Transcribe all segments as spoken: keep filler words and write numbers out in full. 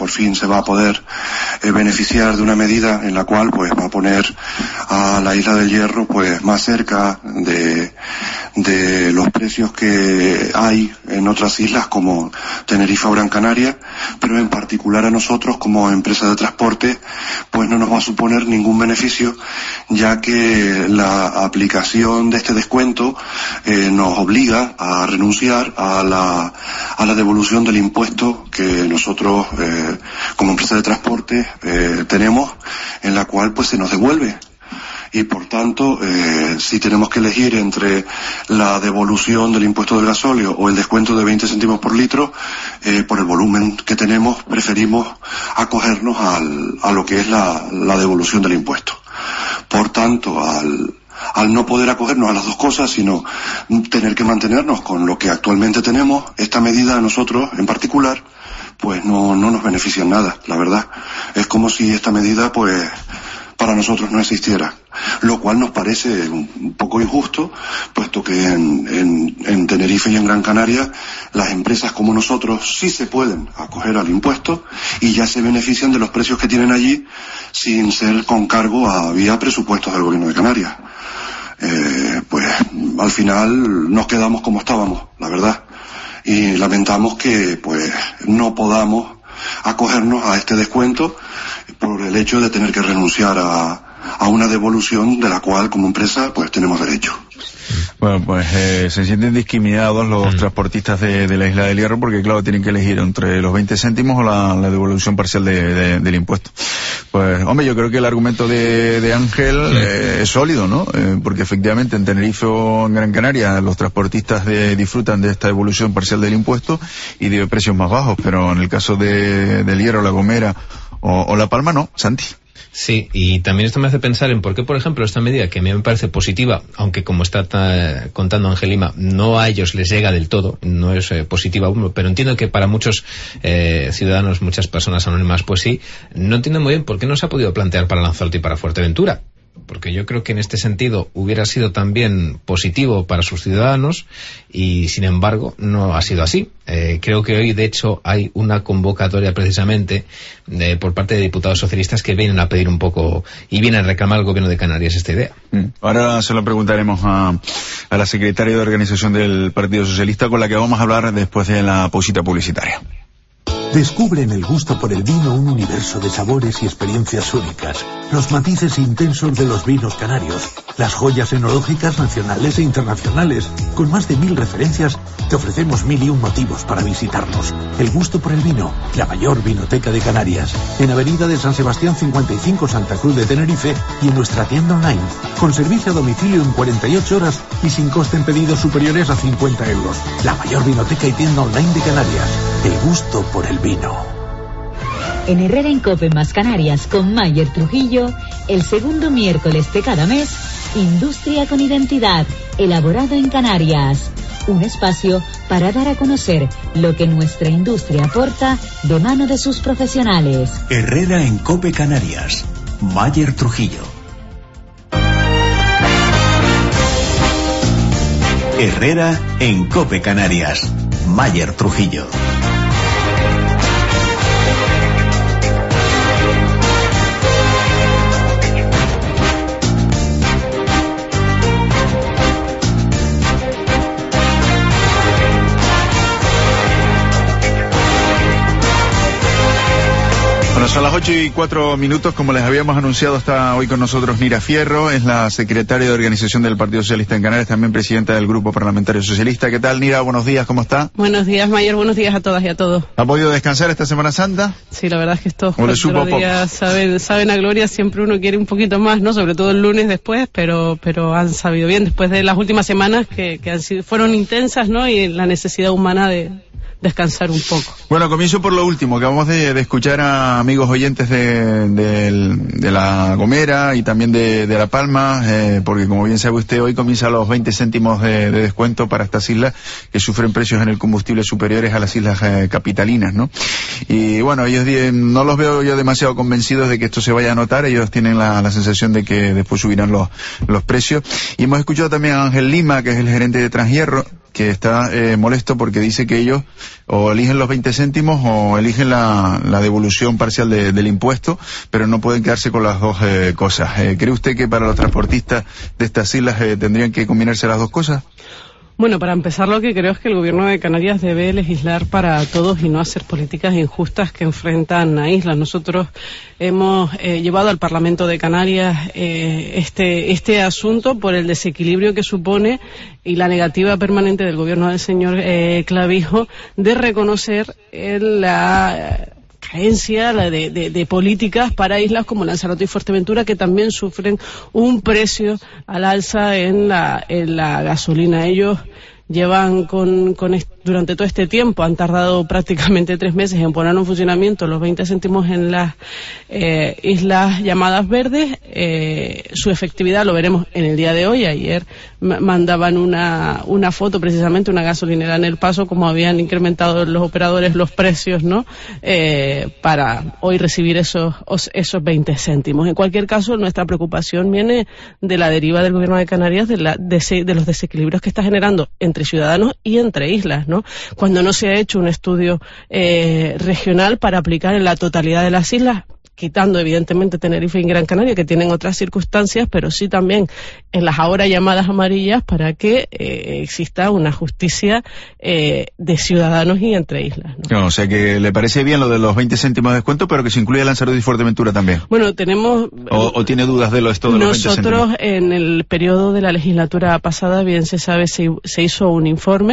por fin se va a poder eh, beneficiar de una medida en la cual pues va a poner a la Isla del Hierro pues más cerca de, de los precios que hay en otras islas como Tenerife o Gran Canaria, pero en particular a nosotros como empresa de transporte pues no nos va a suponer ningún beneficio, ya que la aplicación de este descuento eh, nos obliga a renunciar a la, a la devolución del impuesto que nosotros eh, como empresa de transporte eh, tenemos, en la cual pues se nos devuelve. Y por tanto, eh, si tenemos que elegir entre la devolución del impuesto del gasóleo o el descuento de veinte céntimos por litro, eh, por el volumen que tenemos, preferimos acogernos al, a lo que es la, la devolución del impuesto. Por tanto, al, al no poder acogernos a las dos cosas, sino tener que mantenernos con lo que actualmente tenemos, esta medida a nosotros en particular, pues no, no nos beneficia en nada, la verdad. Es como si esta medida, pues, para nosotros no existiera, lo cual nos parece un poco injusto, puesto que en, en, en Tenerife y en Gran Canaria las empresas como nosotros sí se pueden acoger al impuesto y ya se benefician de los precios que tienen allí sin ser con cargo a vía presupuestos del gobierno de Canarias. Eh, pues al final nos quedamos como estábamos, la verdad, y lamentamos que pues no podamos acogernos a este descuento por el hecho de tener que renunciar a, a una devolución de la cual como empresa pues tenemos derecho. Bueno, pues eh, se sienten discriminados los mm. transportistas de, de la Isla del Hierro porque claro, tienen que elegir entre los veinte céntimos o la, la devolución parcial de, de, del impuesto. Pues hombre, yo creo que el argumento de, de Ángel mm. eh, es sólido, ¿no? Eh, porque efectivamente en Tenerife o en Gran Canaria los transportistas de, disfrutan de esta devolución parcial del impuesto y de precios más bajos, pero en el caso de, del Hierro, La Gomera o, o La Palma no, Santi. Sí, y también esto me hace pensar en por qué, por ejemplo, esta medida que a mí me parece positiva, aunque como está ta, contando Angelima, no a ellos les llega del todo, no es eh, positiva aún, pero entiendo que para muchos eh, ciudadanos, muchas personas anónimas, pues sí, no entiendo muy bien por qué no se ha podido plantear para Lanzarote y para Fuerteventura. Porque yo creo que en este sentido hubiera sido también positivo para sus ciudadanos y sin embargo no ha sido así. Eh, creo que hoy de hecho hay una convocatoria precisamente de, por parte de diputados socialistas que vienen a pedir un poco y vienen a reclamar al gobierno de Canarias esta idea. Ahora se lo preguntaremos a, a la secretaria de organización del Partido Socialista, con la que vamos a hablar después de la pausita publicitaria. Descubre en el gusto por el vino un universo de sabores y experiencias únicas, los matices intensos de los vinos canarios, las joyas enológicas nacionales e internacionales. Con más de mil referencias, te ofrecemos mil y un motivos para visitarnos. El gusto por el vino, la mayor vinoteca de Canarias, en Avenida de San Sebastián cincuenta y cinco, Santa Cruz de Tenerife, y en nuestra tienda online, con servicio a domicilio en cuarenta y ocho horas y sin coste en pedidos superiores a cincuenta euros. La mayor vinoteca y tienda online de Canarias. El gusto por el vino. En Herrera en Cope más Canarias con Mayer Trujillo, el segundo miércoles de cada mes, Industria con Identidad, elaborado en Canarias. Un espacio para dar a conocer lo que nuestra industria aporta de mano de sus profesionales. Herrera en Cope Canarias, Mayer Trujillo. Herrera en Cope Canarias, Mayer Trujillo. Bueno, son las ocho y cuatro minutos, como les habíamos anunciado, está hoy con nosotros Nira Fierro, es la secretaria de organización del Partido Socialista en Canarias, también presidenta del Grupo Parlamentario Socialista. ¿Qué tal, Nira? Buenos días, ¿cómo está? Buenos días, Mayer, buenos días a todas y a todos. ¿Ha podido descansar esta Semana Santa? Sí, la verdad es que estos cuatro días saben, saben a gloria, siempre uno quiere un poquito más, ¿no? Sobre todo el lunes después, pero pero han sabido bien, después de las últimas semanas que, que han sido, fueron intensas, ¿no? Y la necesidad humana de descansar un poco. Bueno, comienzo por lo último. Acabamos de, de escuchar a amigos oyentes de, de, de La Gomera y también de, de La Palma, eh, porque como bien sabe usted, hoy comienza los veinte céntimos de, de descuento para estas islas que sufren precios en el combustible superiores a las islas eh, capitalinas, ¿no? Y bueno, ellos no los veo yo demasiado convencidos de que esto se vaya a notar. Ellos tienen la, la sensación de que después subirán los, los precios. Y hemos escuchado también a Ángel Lima, que es el gerente de Transhierro, que está eh, molesto porque dice que ellos o eligen los veinte céntimos o eligen la, la devolución parcial de, del impuesto, pero no pueden quedarse con las dos eh, cosas. Eh, ¿Cree usted que para los transportistas de estas islas eh, tendrían que combinarse las dos cosas? Bueno, para empezar, lo que creo es que el gobierno de Canarias debe legislar para todos y no hacer políticas injustas que enfrentan a islas. Nosotros hemos eh, llevado al Parlamento de Canarias eh, este este asunto por el desequilibrio que supone y la negativa permanente del gobierno del señor eh, Clavijo de reconocer el, la carencia de, de, de políticas para islas como Lanzarote y Fuerteventura, que también sufren un precio al alza en la, en la gasolina. Ellos llevan con, con durante todo este tiempo, han tardado prácticamente tres meses en poner en funcionamiento los veinte céntimos en las eh, islas llamadas verdes. Eh, su efectividad lo veremos en el día de hoy. Ayer mandaban una, una foto, precisamente una gasolinera en El Paso, como habían incrementado los operadores los precios, ¿no? Eh, para hoy recibir esos, esos veinte céntimos. En cualquier caso, nuestra preocupación viene de la deriva del gobierno de Canarias, de, la, de, de los desequilibrios que está generando entre ciudadanos y entre islas, ¿no? Cuando no se ha hecho un estudio eh, regional para aplicar en la totalidad de las islas, quitando evidentemente Tenerife y Gran Canaria, que tienen otras circunstancias, pero sí también en las ahora llamadas amarillas, para que eh, exista una justicia eh, de ciudadanos y entre islas, ¿no? No, o sea que le parece bien lo de los veinte céntimos de descuento, pero que se incluya Lanzarote y Fuerteventura también. Bueno, tenemos... ¿O, o tiene dudas de lo esto de los veinte céntimos? Nosotros, en el periodo de la legislatura pasada, bien se sabe, se, se hizo un informe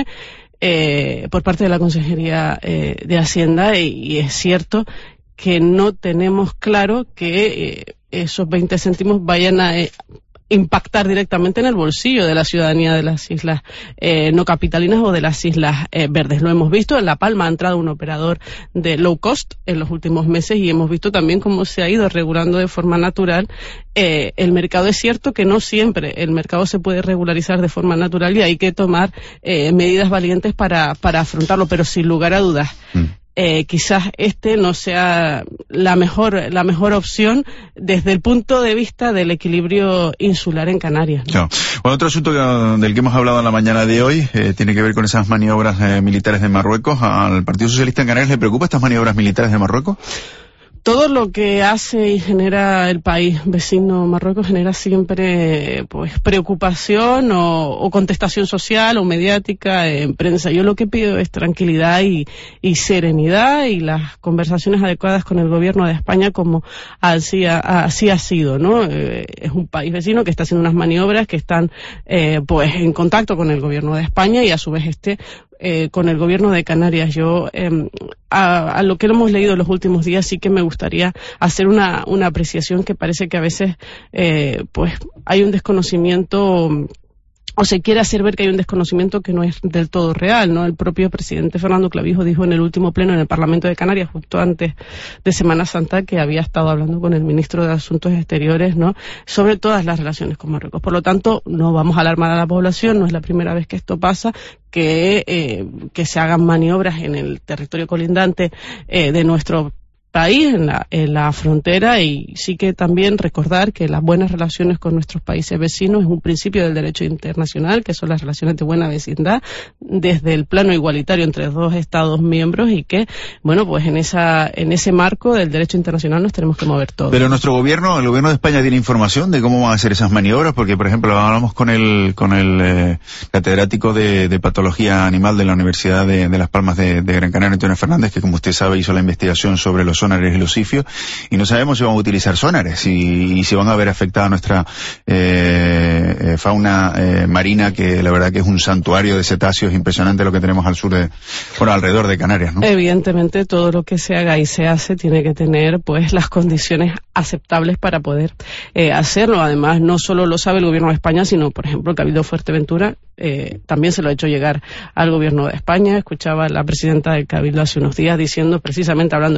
eh, por parte de la Consejería eh, de Hacienda, y, y es cierto que no tenemos claro que eh, esos veinte céntimos vayan a eh, impactar directamente en el bolsillo de la ciudadanía de las islas eh, no capitalinas o de las islas eh, verdes. Lo hemos visto, en La Palma ha entrado un operador de low cost en los últimos meses y hemos visto también cómo se ha ido regulando de forma natural eh, el mercado. Es cierto que no siempre el mercado se puede regularizar de forma natural y hay que tomar eh, medidas valientes para, para afrontarlo, pero sin lugar a dudas. Mm. Eh, quizás este no sea la mejor la mejor opción desde el punto de vista del equilibrio insular en Canarias, ¿no? Claro. Bueno, otro asunto que, del que hemos hablado en la mañana de hoy eh, tiene que ver con esas maniobras eh, militares de Marruecos. ¿Al Partido Socialista en Canarias le preocupa estas maniobras militares de Marruecos? Todo lo que hace y genera el país vecino Marruecos genera siempre pues preocupación o, o contestación social o mediática en prensa. Yo lo que pido es tranquilidad y, y serenidad y las conversaciones adecuadas con el gobierno de España, como así ha, así ha sido, ¿no? Eh, es un país vecino que está haciendo unas maniobras que están eh, pues en contacto con el gobierno de España y a su vez este Eh, con el gobierno de Canarias. Yo, eh, a, a lo que hemos leído en los últimos días, sí que me gustaría hacer una, una apreciación que parece que a veces, eh, pues, hay un desconocimiento, o se quiere hacer ver que hay un desconocimiento que no es del todo real, ¿no? El propio presidente Fernando Clavijo dijo en el último pleno en el Parlamento de Canarias, justo antes de Semana Santa, que había estado hablando con el ministro de Asuntos Exteriores, ¿no?, sobre todas las relaciones con Marruecos. Por lo tanto, no vamos a alarmar a la población, no es la primera vez que esto pasa, que, eh, que se hagan maniobras en el territorio colindante eh, de nuestro país, en la, en la frontera, y sí que también recordar que las buenas relaciones con nuestros países vecinos es un principio del derecho internacional, que son las relaciones de buena vecindad desde el plano igualitario entre dos Estados miembros, y que, bueno, pues en esa en ese marco del derecho internacional nos tenemos que mover todos. Pero nuestro gobierno, el gobierno de España, tiene información de cómo van a hacer esas maniobras, porque, por ejemplo, hablamos con el con el eh, catedrático de, de patología animal de la Universidad de, de Las Palmas de, de Gran Canaria, Antonio Fernández, que, como usted sabe, hizo la investigación sobre los sonares y los sifios, y no sabemos si van a utilizar sonares y, y si van a ver afectada nuestra eh, eh, fauna eh, marina, que la verdad que es un santuario de cetáceos impresionante lo que tenemos al sur de, bueno, alrededor de Canarias, ¿no? Evidentemente todo lo que se haga y se hace tiene que tener pues las condiciones aceptables para poder eh, hacerlo. Además, no solo lo sabe el gobierno de España, sino, por ejemplo, el Cabildo de Fuerteventura eh, también se lo ha hecho llegar al gobierno de España. Escuchaba a la presidenta del Cabildo hace unos días diciendo, precisamente hablando de estas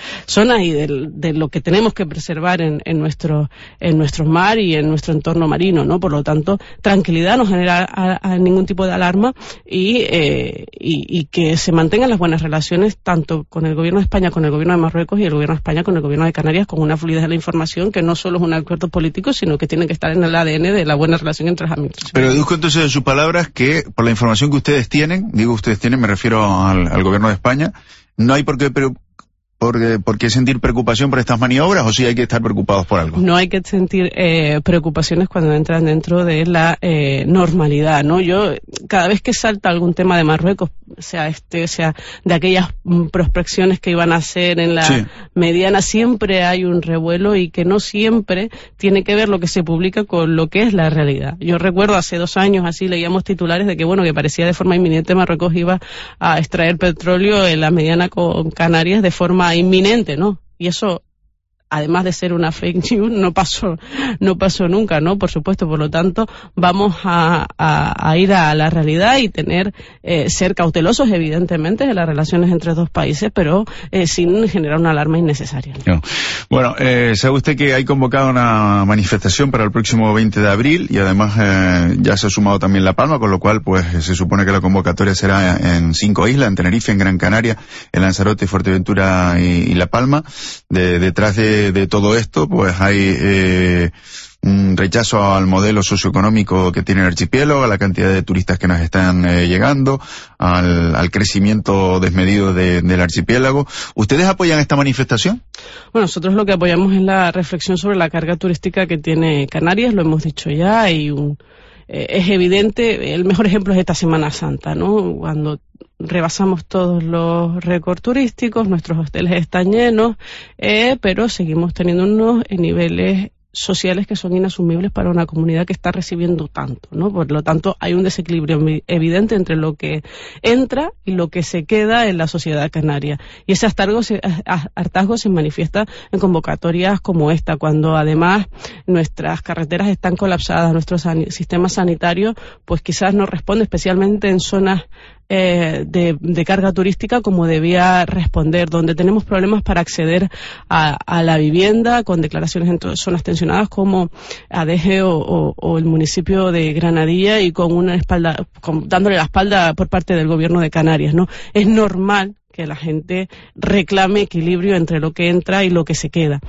zonas y de, de lo que tenemos que preservar en, en nuestro en nuestro mar y en nuestro entorno marino, ¿no? Por lo tanto, tranquilidad, no genera a, a ningún tipo de alarma y, eh, y, y que se mantengan las buenas relaciones tanto con el gobierno de España, con el gobierno de Marruecos y el gobierno de España con el gobierno de Canarias, con una fluidez de la información que no solo es un acuerdo político, sino que tiene que estar en el A D N de la buena relación entre las administraciones. Pero deduzco entonces de sus palabras que, por la información que ustedes tienen, digo ustedes tienen, me refiero al, al gobierno de España, no hay por qué, pero, por, por qué sentir preocupación por estas maniobras, o sí hay que estar preocupados por algo. No hay que sentir eh, preocupaciones cuando entran dentro de la eh, normalidad, ¿no? Yo, cada vez que salta algún tema de Marruecos, sea este, sea de aquellas mm, prospecciones que iban a hacer en la sí. mediana, siempre hay un revuelo y que no siempre tiene que ver lo que se publica con lo que es la realidad. Yo recuerdo hace dos años así leíamos titulares de que, bueno, que parecía de forma inminente Marruecos iba a extraer petróleo en la mediana con Canarias de forma inminente, ¿no? Y eso, además de ser una fake news, no pasó, no pasó nunca, ¿no? Por supuesto, por lo tanto, vamos a, a, a ir a la realidad y tener, eh, ser cautelosos, evidentemente, de las relaciones entre dos países, pero eh, sin generar una alarma innecesaria. No. Bueno, eh, sabe usted que hay convocado una manifestación para el próximo veinte de abril y además eh, ya se ha sumado también La Palma, con lo cual, pues, se supone que la convocatoria será en cinco islas, en Tenerife, en Gran Canaria, en Lanzarote, Fuerteventura y, y La Palma. De, detrás de de todo esto, pues hay eh, un rechazo al modelo socioeconómico que tiene el archipiélago, a la cantidad de turistas que nos están eh, llegando, al, al crecimiento desmedido de, del archipiélago. ¿Ustedes apoyan esta manifestación? Bueno, nosotros lo que apoyamos es la reflexión sobre la carga turística que tiene Canarias, lo hemos dicho ya, hay un eh, es evidente, el mejor ejemplo es esta Semana Santa, ¿no? Cuando rebasamos todos los récords turísticos, nuestros hoteles están llenos, eh, pero seguimos teniendo unos niveles sociales que son inasumibles para una comunidad que está recibiendo tanto, ¿no? Por lo tanto, hay un desequilibrio evidente entre lo que entra y lo que se queda en la sociedad canaria. Y ese hartazgo se, hartazgo se manifiesta en convocatorias como esta, cuando además nuestras carreteras están colapsadas, nuestro san, sistema sanitario, pues quizás no responde, especialmente en zonas Eh, de, de carga turística como debía responder, donde tenemos problemas para acceder a, a la vivienda, con declaraciones en zonas tensionadas como Adeje o, o, o el municipio de Granadilla, y con una espalda, con, dándole la espalda por parte del gobierno de Canarias, ¿no? Es normal que la gente reclame equilibrio entre lo que entra y lo que se queda.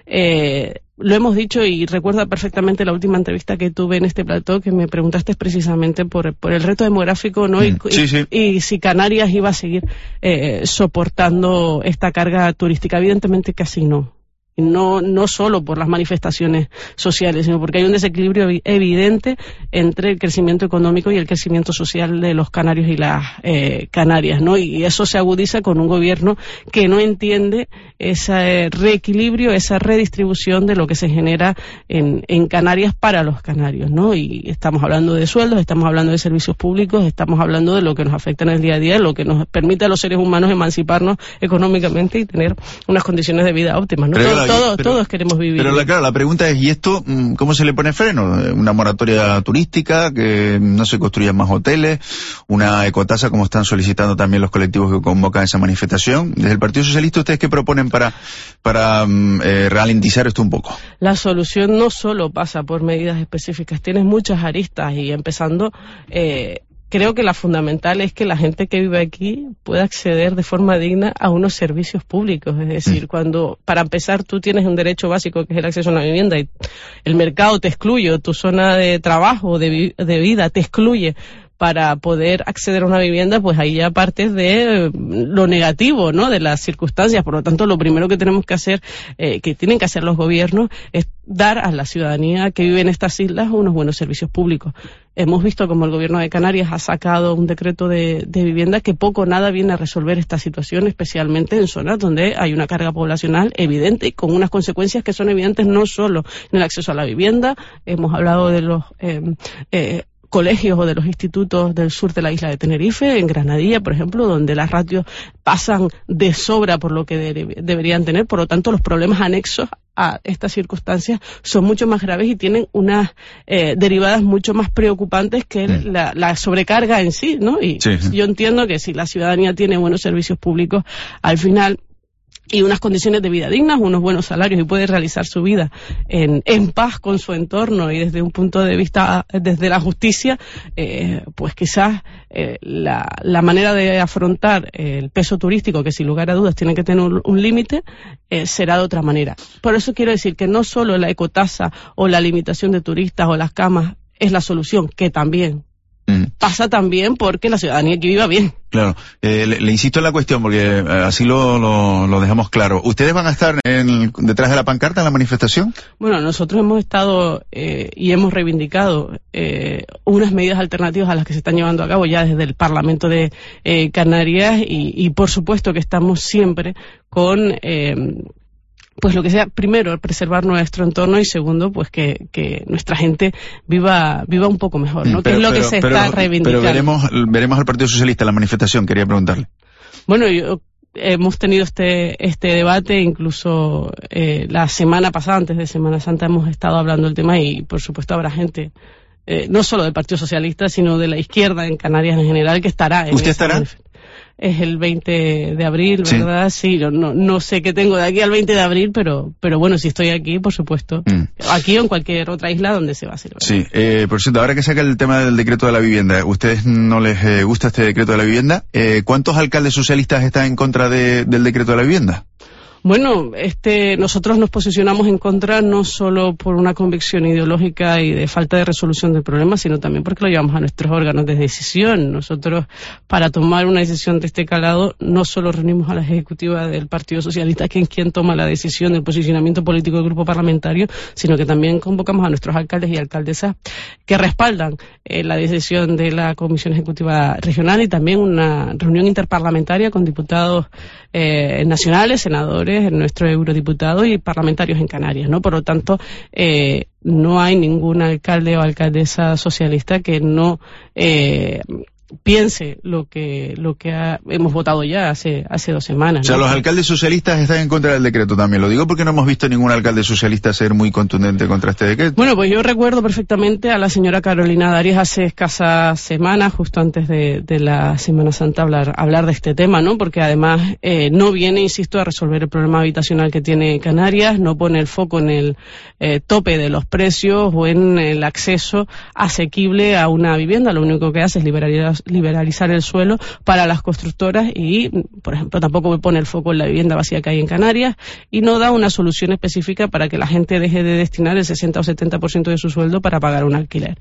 Eh, Lo hemos dicho, y recuerda perfectamente la última entrevista que tuve en este plató, que me preguntaste precisamente por, por el reto demográfico, ¿no? Y, sí, sí. y, y si Canarias iba a seguir eh, soportando esta carga turística. Evidentemente que así no. No, no solo por las manifestaciones sociales, sino porque hay un desequilibrio evidente entre el crecimiento económico y el crecimiento social de los canarios y las eh, Canarias, ¿no? Y eso se agudiza con un gobierno que no entiende ese reequilibrio, esa redistribución de lo que se genera en, en Canarias para los canarios, ¿no? Y estamos hablando de sueldos, estamos hablando de servicios públicos, estamos hablando de lo que nos afecta en el día a día, lo que nos permite a los seres humanos emanciparnos económicamente y tener unas condiciones de vida óptimas, ¿no? Todo, Todo, pero, todos queremos vivir. Pero la, claro, la pregunta es, ¿y esto cómo se le pone freno? ¿Una moratoria turística, que no se construyan más hoteles? ¿Una ecotasa, como están solicitando también los colectivos que convocan esa manifestación? Desde el Partido Socialista, ¿ustedes qué proponen para, para eh, ralentizar esto un poco? La solución no solo pasa por medidas específicas, tienes muchas aristas, y empezando... Eh, Creo que la fundamental es que la gente que vive aquí pueda acceder de forma digna a unos servicios públicos. Es decir, cuando, para empezar, tú tienes un derecho básico que es el acceso a una vivienda y el mercado te excluye, o tu zona de trabajo, de, vi- de vida te excluye para poder acceder a una vivienda, pues ahí ya partes de lo negativo, ¿no? De las circunstancias. Por lo tanto, lo primero que tenemos que hacer, eh, que tienen que hacer los gobiernos, es dar a la ciudadanía que vive en estas islas unos buenos servicios públicos. Hemos visto como el gobierno de Canarias ha sacado un decreto de, de vivienda que poco o nada viene a resolver esta situación, especialmente en zonas donde hay una carga poblacional evidente y con unas consecuencias que son evidentes no solo en el acceso a la vivienda. Hemos hablado de los eh, eh, colegios o de los institutos del sur de la isla de Tenerife, en Granadilla, por ejemplo, donde las ratios pasan de sobra por lo que de- deberían tener. Por lo tanto, los problemas anexos a estas circunstancias son mucho más graves y tienen unas eh, derivadas mucho más preocupantes que Mm. la, la sobrecarga en sí, ¿no? Y Sí, sí. yo entiendo que si la ciudadanía tiene buenos servicios públicos, al final y unas condiciones de vida dignas, unos buenos salarios y puede realizar su vida en, en paz con su entorno y desde un punto de vista, desde la justicia, eh, pues quizás eh, la, la manera de afrontar el peso turístico, que sin lugar a dudas tiene que tener un, un límite, eh, será de otra manera. Por eso quiero decir que no solo la ecotasa o la limitación de turistas o las camas es la solución, que también pasa también porque la ciudadanía aquí viva bien. Claro, eh, le, le insisto en la cuestión porque eh, así lo, lo, lo dejamos claro. ¿Ustedes van a estar en, detrás de la pancarta en la manifestación? Bueno, nosotros hemos estado eh, y hemos reivindicado eh, unas medidas alternativas a las que se están llevando a cabo ya desde el Parlamento de eh, Canarias y, y por supuesto que estamos siempre con... Eh, pues lo que sea, primero, preservar nuestro entorno y segundo, pues que, que nuestra gente viva viva un poco mejor, ¿no? Pero, que es lo pero, que se pero, está reivindicando. Pero veremos, veremos al Partido Socialista en la manifestación, quería preguntarle. Bueno, yo, hemos tenido este este debate, incluso eh, la semana pasada, antes de Semana Santa, hemos estado hablando del tema y, por supuesto, habrá gente, eh, no solo del Partido Socialista, sino de la izquierda en Canarias en general, que estará en ¿Usted estará? Es el veinte de abril, ¿verdad? Sí, sí no, no, no sé qué tengo de aquí al veinte de abril, pero pero bueno, si estoy aquí, por supuesto. Mm. Aquí o en cualquier otra isla donde se va a hacer. ¿verdad? Sí, eh, por cierto, ahora que saca el tema del decreto de la vivienda, ¿ustedes no les eh, gusta este decreto de la vivienda? Eh, ¿Cuántos alcaldes socialistas están en contra de, del decreto de la vivienda? Bueno, este, nosotros nos posicionamos en contra no solo por una convicción ideológica y de falta de resolución del problema, sino también porque lo llevamos a nuestros órganos de decisión. Nosotros, para tomar una decisión de este calado, no solo reunimos a la ejecutiva del Partido Socialista, que es quien toma la decisión del posicionamiento político del grupo parlamentario, sino que también convocamos a nuestros alcaldes y alcaldesas que respaldan eh, la decisión de la Comisión Ejecutiva Regional y también una reunión interparlamentaria con diputados eh, nacionales, senadores, nuestro eurodiputado y parlamentarios en Canarias, ¿no? Por lo tanto, eh, no hay ningún alcalde o alcaldesa socialista que no eh, piense lo que lo que ha, hemos votado ya hace hace dos semanas. O sea, ¿no? Los alcaldes socialistas están en contra del decreto también. Lo digo porque no hemos visto ningún alcalde socialista ser muy contundente contra este decreto. Bueno, pues yo recuerdo perfectamente a la señora Carolina Darias hace escasas semanas, justo antes de, de la Semana Santa, hablar hablar de este tema, ¿no? Porque además eh, no viene, insisto, a resolver el problema habitacional que tiene Canarias, no pone el foco en el eh, tope de los precios o en el acceso asequible a una vivienda. Lo único que hace es liberalizar liberalizar el suelo para las constructoras y, por ejemplo, tampoco pone el foco en la vivienda vacía que hay en Canarias y no da una solución específica para que la gente deje de destinar el sesenta o setenta por ciento de su sueldo para pagar un alquiler.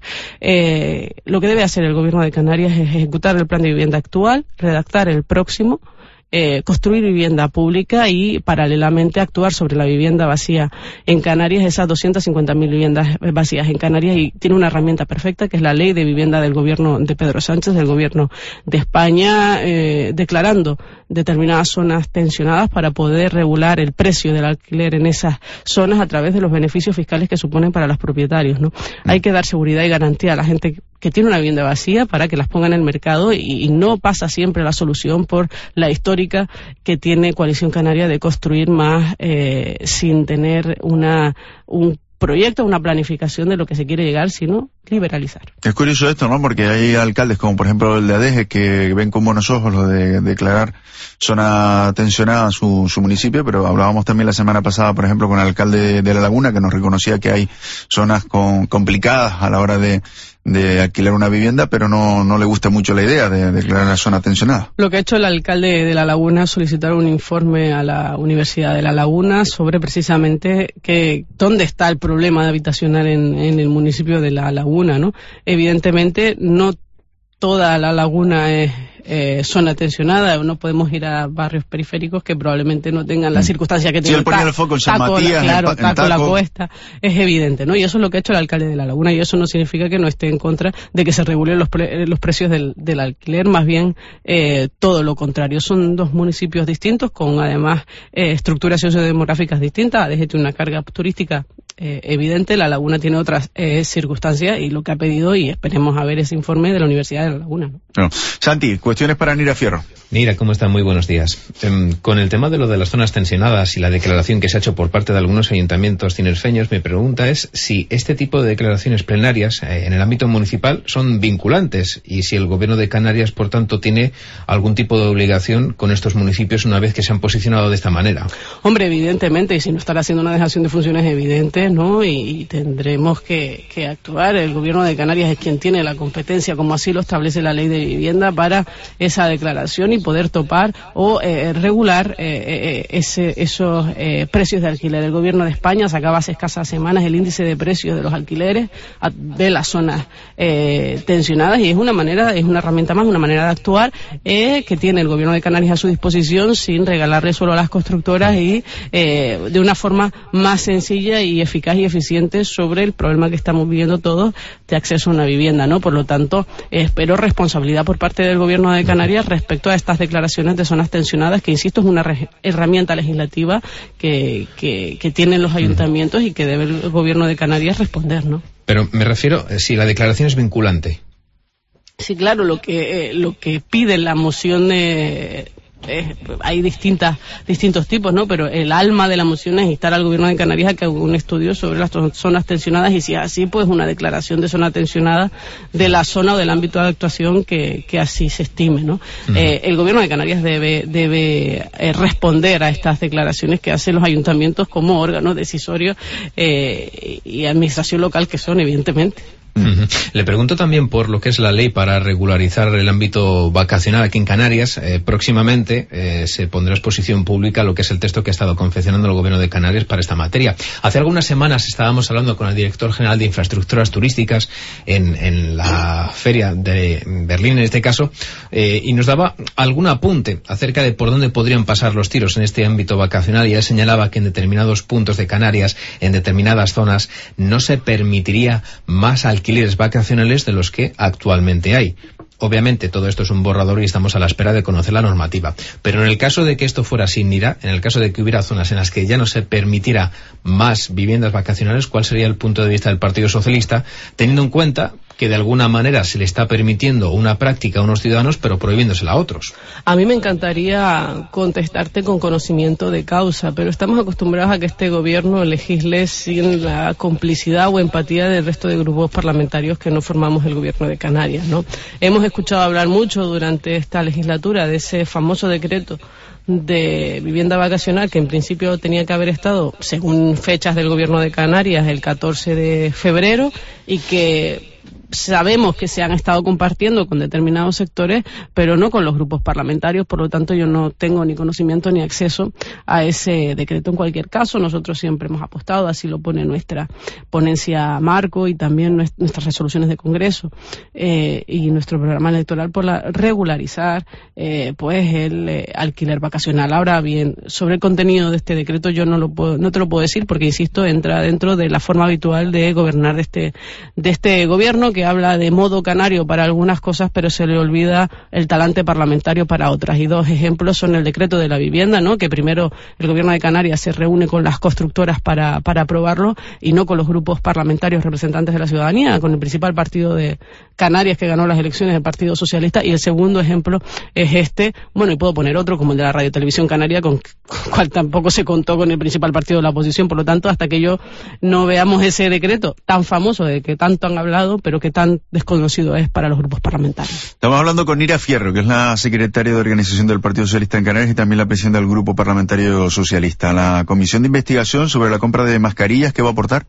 Eh, lo que debe hacer el Gobierno de Canarias es ejecutar el plan de vivienda actual, redactar el próximo, Eh, construir vivienda pública y paralelamente actuar sobre la vivienda vacía en Canarias, esas doscientas cincuenta mil viviendas vacías en Canarias, y tiene una herramienta perfecta que es la ley de vivienda del gobierno de Pedro Sánchez, del gobierno de España, eh, declarando determinadas zonas tensionadas para poder regular el precio del alquiler en esas zonas a través de los beneficios fiscales que suponen para los propietarios, ¿no? Mm. Hay que dar seguridad y garantía a la gente que tiene una vivienda vacía para que las ponga en el mercado y, y no pasa siempre la solución por la histórica que tiene Coalición Canaria de construir más eh, sin tener una un proyecto, una planificación de lo que se quiere llegar, sino liberalizar. Es curioso esto, ¿no? Porque hay alcaldes como por ejemplo el de Adeje que ven con buenos ojos lo de declarar zona tensionada su, su municipio, pero hablábamos también la semana pasada, por ejemplo, con el alcalde de La Laguna, que nos reconocía que hay zonas con, complicadas a la hora de de alquilar una vivienda, pero no, no le gusta mucho la idea de declarar la zona tensionada. Lo que ha hecho el alcalde de La Laguna es solicitar un informe a la Universidad de La Laguna sobre precisamente que dónde está el problema habitacional en, en el municipio de La Laguna, ¿no? Evidentemente, no toda La Laguna es eh, zona tensionada, no podemos ir a barrios periféricos que probablemente no tengan las circunstancias que tiene. Si él ponía el foco en San Matías, claro, en, Taco, Taco, la Cuesta, es evidente, ¿no? Y eso es lo que ha hecho el alcalde de La Laguna, y eso no significa que no esté en contra de que se regulen los, pre los precios del, del alquiler, más bien eh, todo lo contrario. Son dos municipios distintos, con además eh, estructuras sociodemográficas distintas. Adeje tiene una carga turística eh, evidente. La Laguna tiene otras eh, circunstancias y lo que ha pedido, y esperemos a ver ese informe de la Universidad de La Laguna, ¿no? Bueno, Santi, cuestiones para Nira Fierro. Nira, ¿cómo están? Muy buenos días. Eh, con el tema de lo de las zonas tensionadas y la declaración que se ha hecho por parte de algunos ayuntamientos tinerfeños, mi pregunta es si este tipo de declaraciones plenarias eh, en el ámbito municipal son vinculantes y si el Gobierno de Canarias, por tanto, tiene algún tipo de obligación con estos municipios una vez que se han posicionado de esta manera. Hombre, evidentemente, y si no estará haciendo una dejación de funciones evidente, ¿no? Y, y tendremos que, que actuar. El Gobierno de Canarias es quien tiene la competencia, como así lo establece la Ley de Vivienda, para esa declaración y poder topar o eh, regular eh, eh, ese, esos eh, precios de alquiler. El Gobierno de España sacaba hace escasas semanas el índice de precios de los alquileres a, de las zonas eh, tensionadas, y es una manera, es una herramienta más, una manera de actuar eh, que tiene el Gobierno de Canarias a su disposición sin regalarle solo a las constructoras y eh, de una forma más sencilla y eficaz y eficiente sobre el problema que estamos viviendo todos de acceso a una vivienda, ¿no? Por lo tanto, eh, espero responsabilidad por parte del Gobierno de Canarias respecto a estas declaraciones de zonas tensionadas, que insisto es una herramienta legislativa que, que, que tienen los ayuntamientos y que debe el Gobierno de Canarias responder, ¿no? Pero me refiero, si la declaración es vinculante. Sí, claro, lo que eh, lo que pide la moción de... Eh, hay distintas distintos tipos, ¿no? Pero el alma de la moción es instar al Gobierno de Canarias a que haga un estudio sobre las zonas tensionadas, y si es así, pues una declaración de zona tensionada de la zona o del ámbito de actuación que, que así se estime, ¿no? Uh-huh. Eh, el Gobierno de Canarias debe debe eh, responder a estas declaraciones que hacen los ayuntamientos como órganos decisorios eh, y administración local que son, evidentemente. Uh-huh. Le pregunto también por lo que es la ley para regularizar el ámbito vacacional aquí en Canarias. Eh, próximamente eh, se pondrá a exposición pública lo que es el texto que ha estado confeccionando el Gobierno de Canarias para esta materia. Hace algunas semanas estábamos hablando con el director general de infraestructuras turísticas en, en la feria de Berlín, en este caso, eh, y nos daba algún apunte acerca de por dónde podrían pasar los tiros en este ámbito vacacional, y él señalaba que en determinados puntos de Canarias, en determinadas zonas, no se permitiría más alquiler alquileres vacacionales de los que actualmente hay. Obviamente todo esto es un borrador y estamos a la espera de conocer la normativa. Pero en el caso de que esto fuera sin Nira, en el caso de que hubiera zonas en las que ya no se permitiera más viviendas vacacionales, ¿cuál sería el punto de vista del Partido Socialista, teniendo en cuenta que de alguna manera se le está permitiendo una práctica a unos ciudadanos pero prohibiéndosela a otros? A mí me encantaría contestarte con conocimiento de causa, pero estamos acostumbrados a que este gobierno legisle sin la complicidad o empatía del resto de grupos parlamentarios que no formamos el Gobierno de Canarias, ¿no? Hemos escuchado hablar mucho durante esta legislatura de ese famoso decreto de vivienda vacacional que en principio tenía que haber estado, según fechas del Gobierno de Canarias, el catorce de febrero, y que sabemos que se han estado compartiendo con determinados sectores, pero no con los grupos parlamentarios. Por lo tanto, yo no tengo ni conocimiento ni acceso a ese decreto. En cualquier caso, nosotros siempre hemos apostado, así lo pone nuestra ponencia marco y también nuestras resoluciones de Congreso eh, y nuestro programa electoral, por la regularizar eh, pues el eh, alquiler vacacional. Ahora bien, sobre el contenido de este decreto yo no lo puedo, no te lo puedo decir porque, insisto, entra dentro de la forma habitual de gobernar de este de este gobierno, que habla de modo canario para algunas cosas, pero se le olvida el talante parlamentario para otras. Y dos ejemplos son el decreto de la vivienda, ¿no? Que primero el Gobierno de Canarias se reúne con las constructoras para, para aprobarlo, y no con los grupos parlamentarios representantes de la ciudadanía, con el principal partido de Canarias que ganó las elecciones, el Partido Socialista. Y el segundo ejemplo es este, bueno, y puedo poner otro, como el de la Radio Televisión Canaria, con el cual tampoco se contó con el principal partido de la oposición. Por lo tanto, hasta que yo no veamos ese decreto tan famoso de que tanto han hablado, pero que tan desconocido es para los grupos parlamentarios. Estamos hablando con Nira Fierro, que es la secretaria de organización del Partido Socialista en Canarias y también la presidenta del Grupo Parlamentario Socialista. La Comisión de Investigación sobre la compra de mascarillas, ¿qué va a aportar?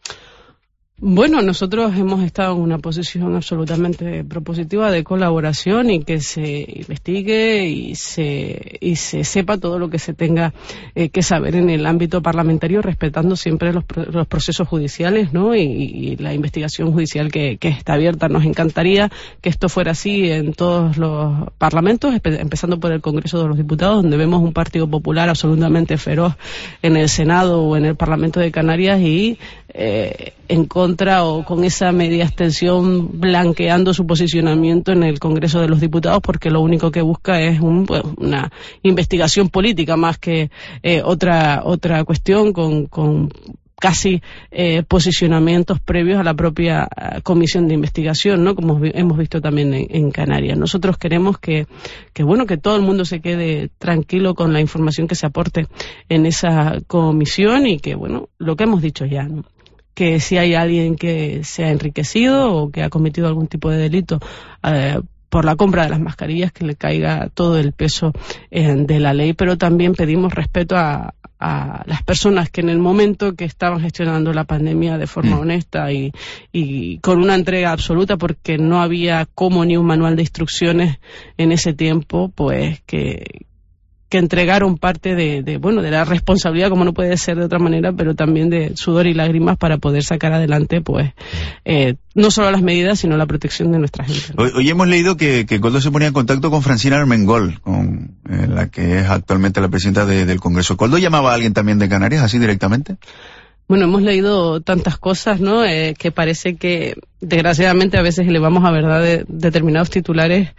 Bueno, nosotros hemos estado en una posición absolutamente propositiva de colaboración y que se investigue y se y se sepa todo lo que se tenga eh, que saber en el ámbito parlamentario, respetando siempre los, los procesos judiciales, ¿no? Y, y la investigación judicial que, que está abierta. Nos encantaría que esto fuera así en todos los parlamentos, empezando por el Congreso de los Diputados, donde vemos un Partido Popular absolutamente feroz en el Senado o en el Parlamento de Canarias y eh, en contra o con esa media abstención blanqueando su posicionamiento en el Congreso de los Diputados, porque lo único que busca es un, pues, una investigación política más que eh, otra otra cuestión con, con casi eh, posicionamientos previos a la propia uh, comisión de investigación, ¿no? Como vi- hemos visto también en, en Canarias. Nosotros queremos que, que, bueno, que todo el mundo se quede tranquilo con la información que se aporte en esa comisión y que, bueno, lo que hemos dicho ya, ¿no? Que si hay alguien que se ha enriquecido o que ha cometido algún tipo de delito eh, por la compra de las mascarillas, que le caiga todo el peso eh, de la ley, pero también pedimos respeto a, a las personas que en el momento que estaban gestionando la pandemia de forma mm. honesta y, y con una entrega absoluta, porque no había como ni un manual de instrucciones en ese tiempo, pues que que entregaron parte de, de, bueno, de la responsabilidad, como no puede ser de otra manera, pero también de sudor y lágrimas para poder sacar adelante, pues, eh, no solo las medidas, sino la protección de nuestra gente, ¿no? Hoy, hoy hemos leído que, que Koldo se ponía en contacto con Francina Armengol, con eh, la que es actualmente la presidenta de, del Congreso. ¿Koldo llamaba a alguien también de Canarias, así directamente? Bueno, hemos leído tantas cosas, ¿no? Eh, que parece que, desgraciadamente, a veces elevamos a verdad de determinados titulares,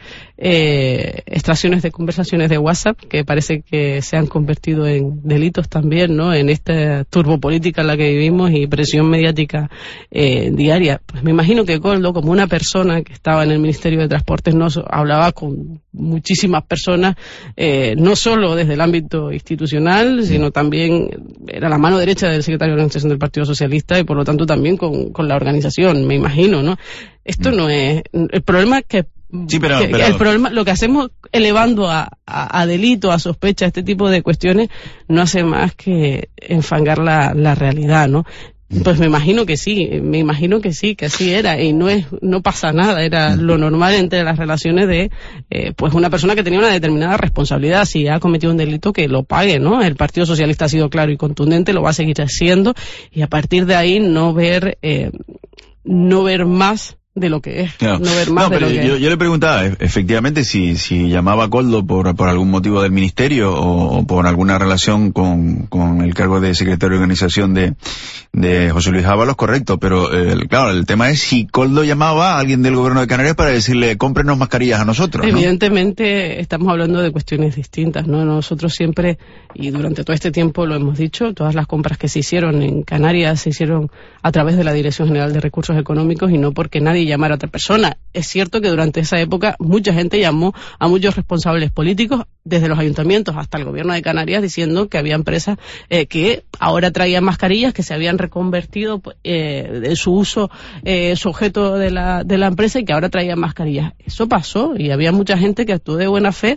eh, extracciones de conversaciones de WhatsApp, que parece que se han convertido en delitos también, ¿no? En esta turbopolítica en la que vivimos y presión mediática eh, diaria. Pues me imagino que Koldo, como una persona que estaba en el Ministerio de Transportes, no hablaba con muchísimas personas, eh, no solo desde el ámbito institucional, sino también era la mano derecha del secretario de Organización del Partido Socialista y por lo tanto también con, con la organización, me imagino, ¿no? Esto no es... El problema es que Sí, pero, que, pero... el problema, lo que hacemos elevando a, a, a delito, a sospecha, este tipo de cuestiones, no hace más que enfangar la, la realidad, ¿no? Pues me imagino que sí, me imagino que sí, que así era, y no es, no pasa nada, era lo normal entre las relaciones de, eh, pues una persona que tenía una determinada responsabilidad, si ha cometido un delito que lo pague, ¿no? El Partido Socialista ha sido claro y contundente, lo va a seguir haciendo, y a partir de ahí no ver, eh, no ver más de lo que es, claro. no ver más no, de pero lo que yo, es. yo le preguntaba, efectivamente, si, si llamaba a Koldo por, por algún motivo del ministerio o, o por alguna relación con, con el cargo de secretario de organización de, de José Luis Ábalos, correcto, pero eh, claro, el tema es si Koldo llamaba a alguien del gobierno de Canarias para decirle, cómprenos mascarillas a nosotros, ¿no? Evidentemente estamos hablando de cuestiones distintas, ¿no? Nosotros siempre, y durante todo este tiempo lo hemos dicho, todas las compras que se hicieron en Canarias se hicieron a través de la Dirección General de Recursos Económicos y no porque nadie llamar a otra persona. Es cierto que durante esa época mucha gente llamó a muchos responsables políticos, desde los ayuntamientos hasta el gobierno de Canarias, diciendo que había empresas eh, que ahora traían mascarillas, que se habían reconvertido eh, de su uso, eh, su objeto de la, de la empresa y que ahora traían mascarillas. Eso pasó y había mucha gente que actuó de buena fe,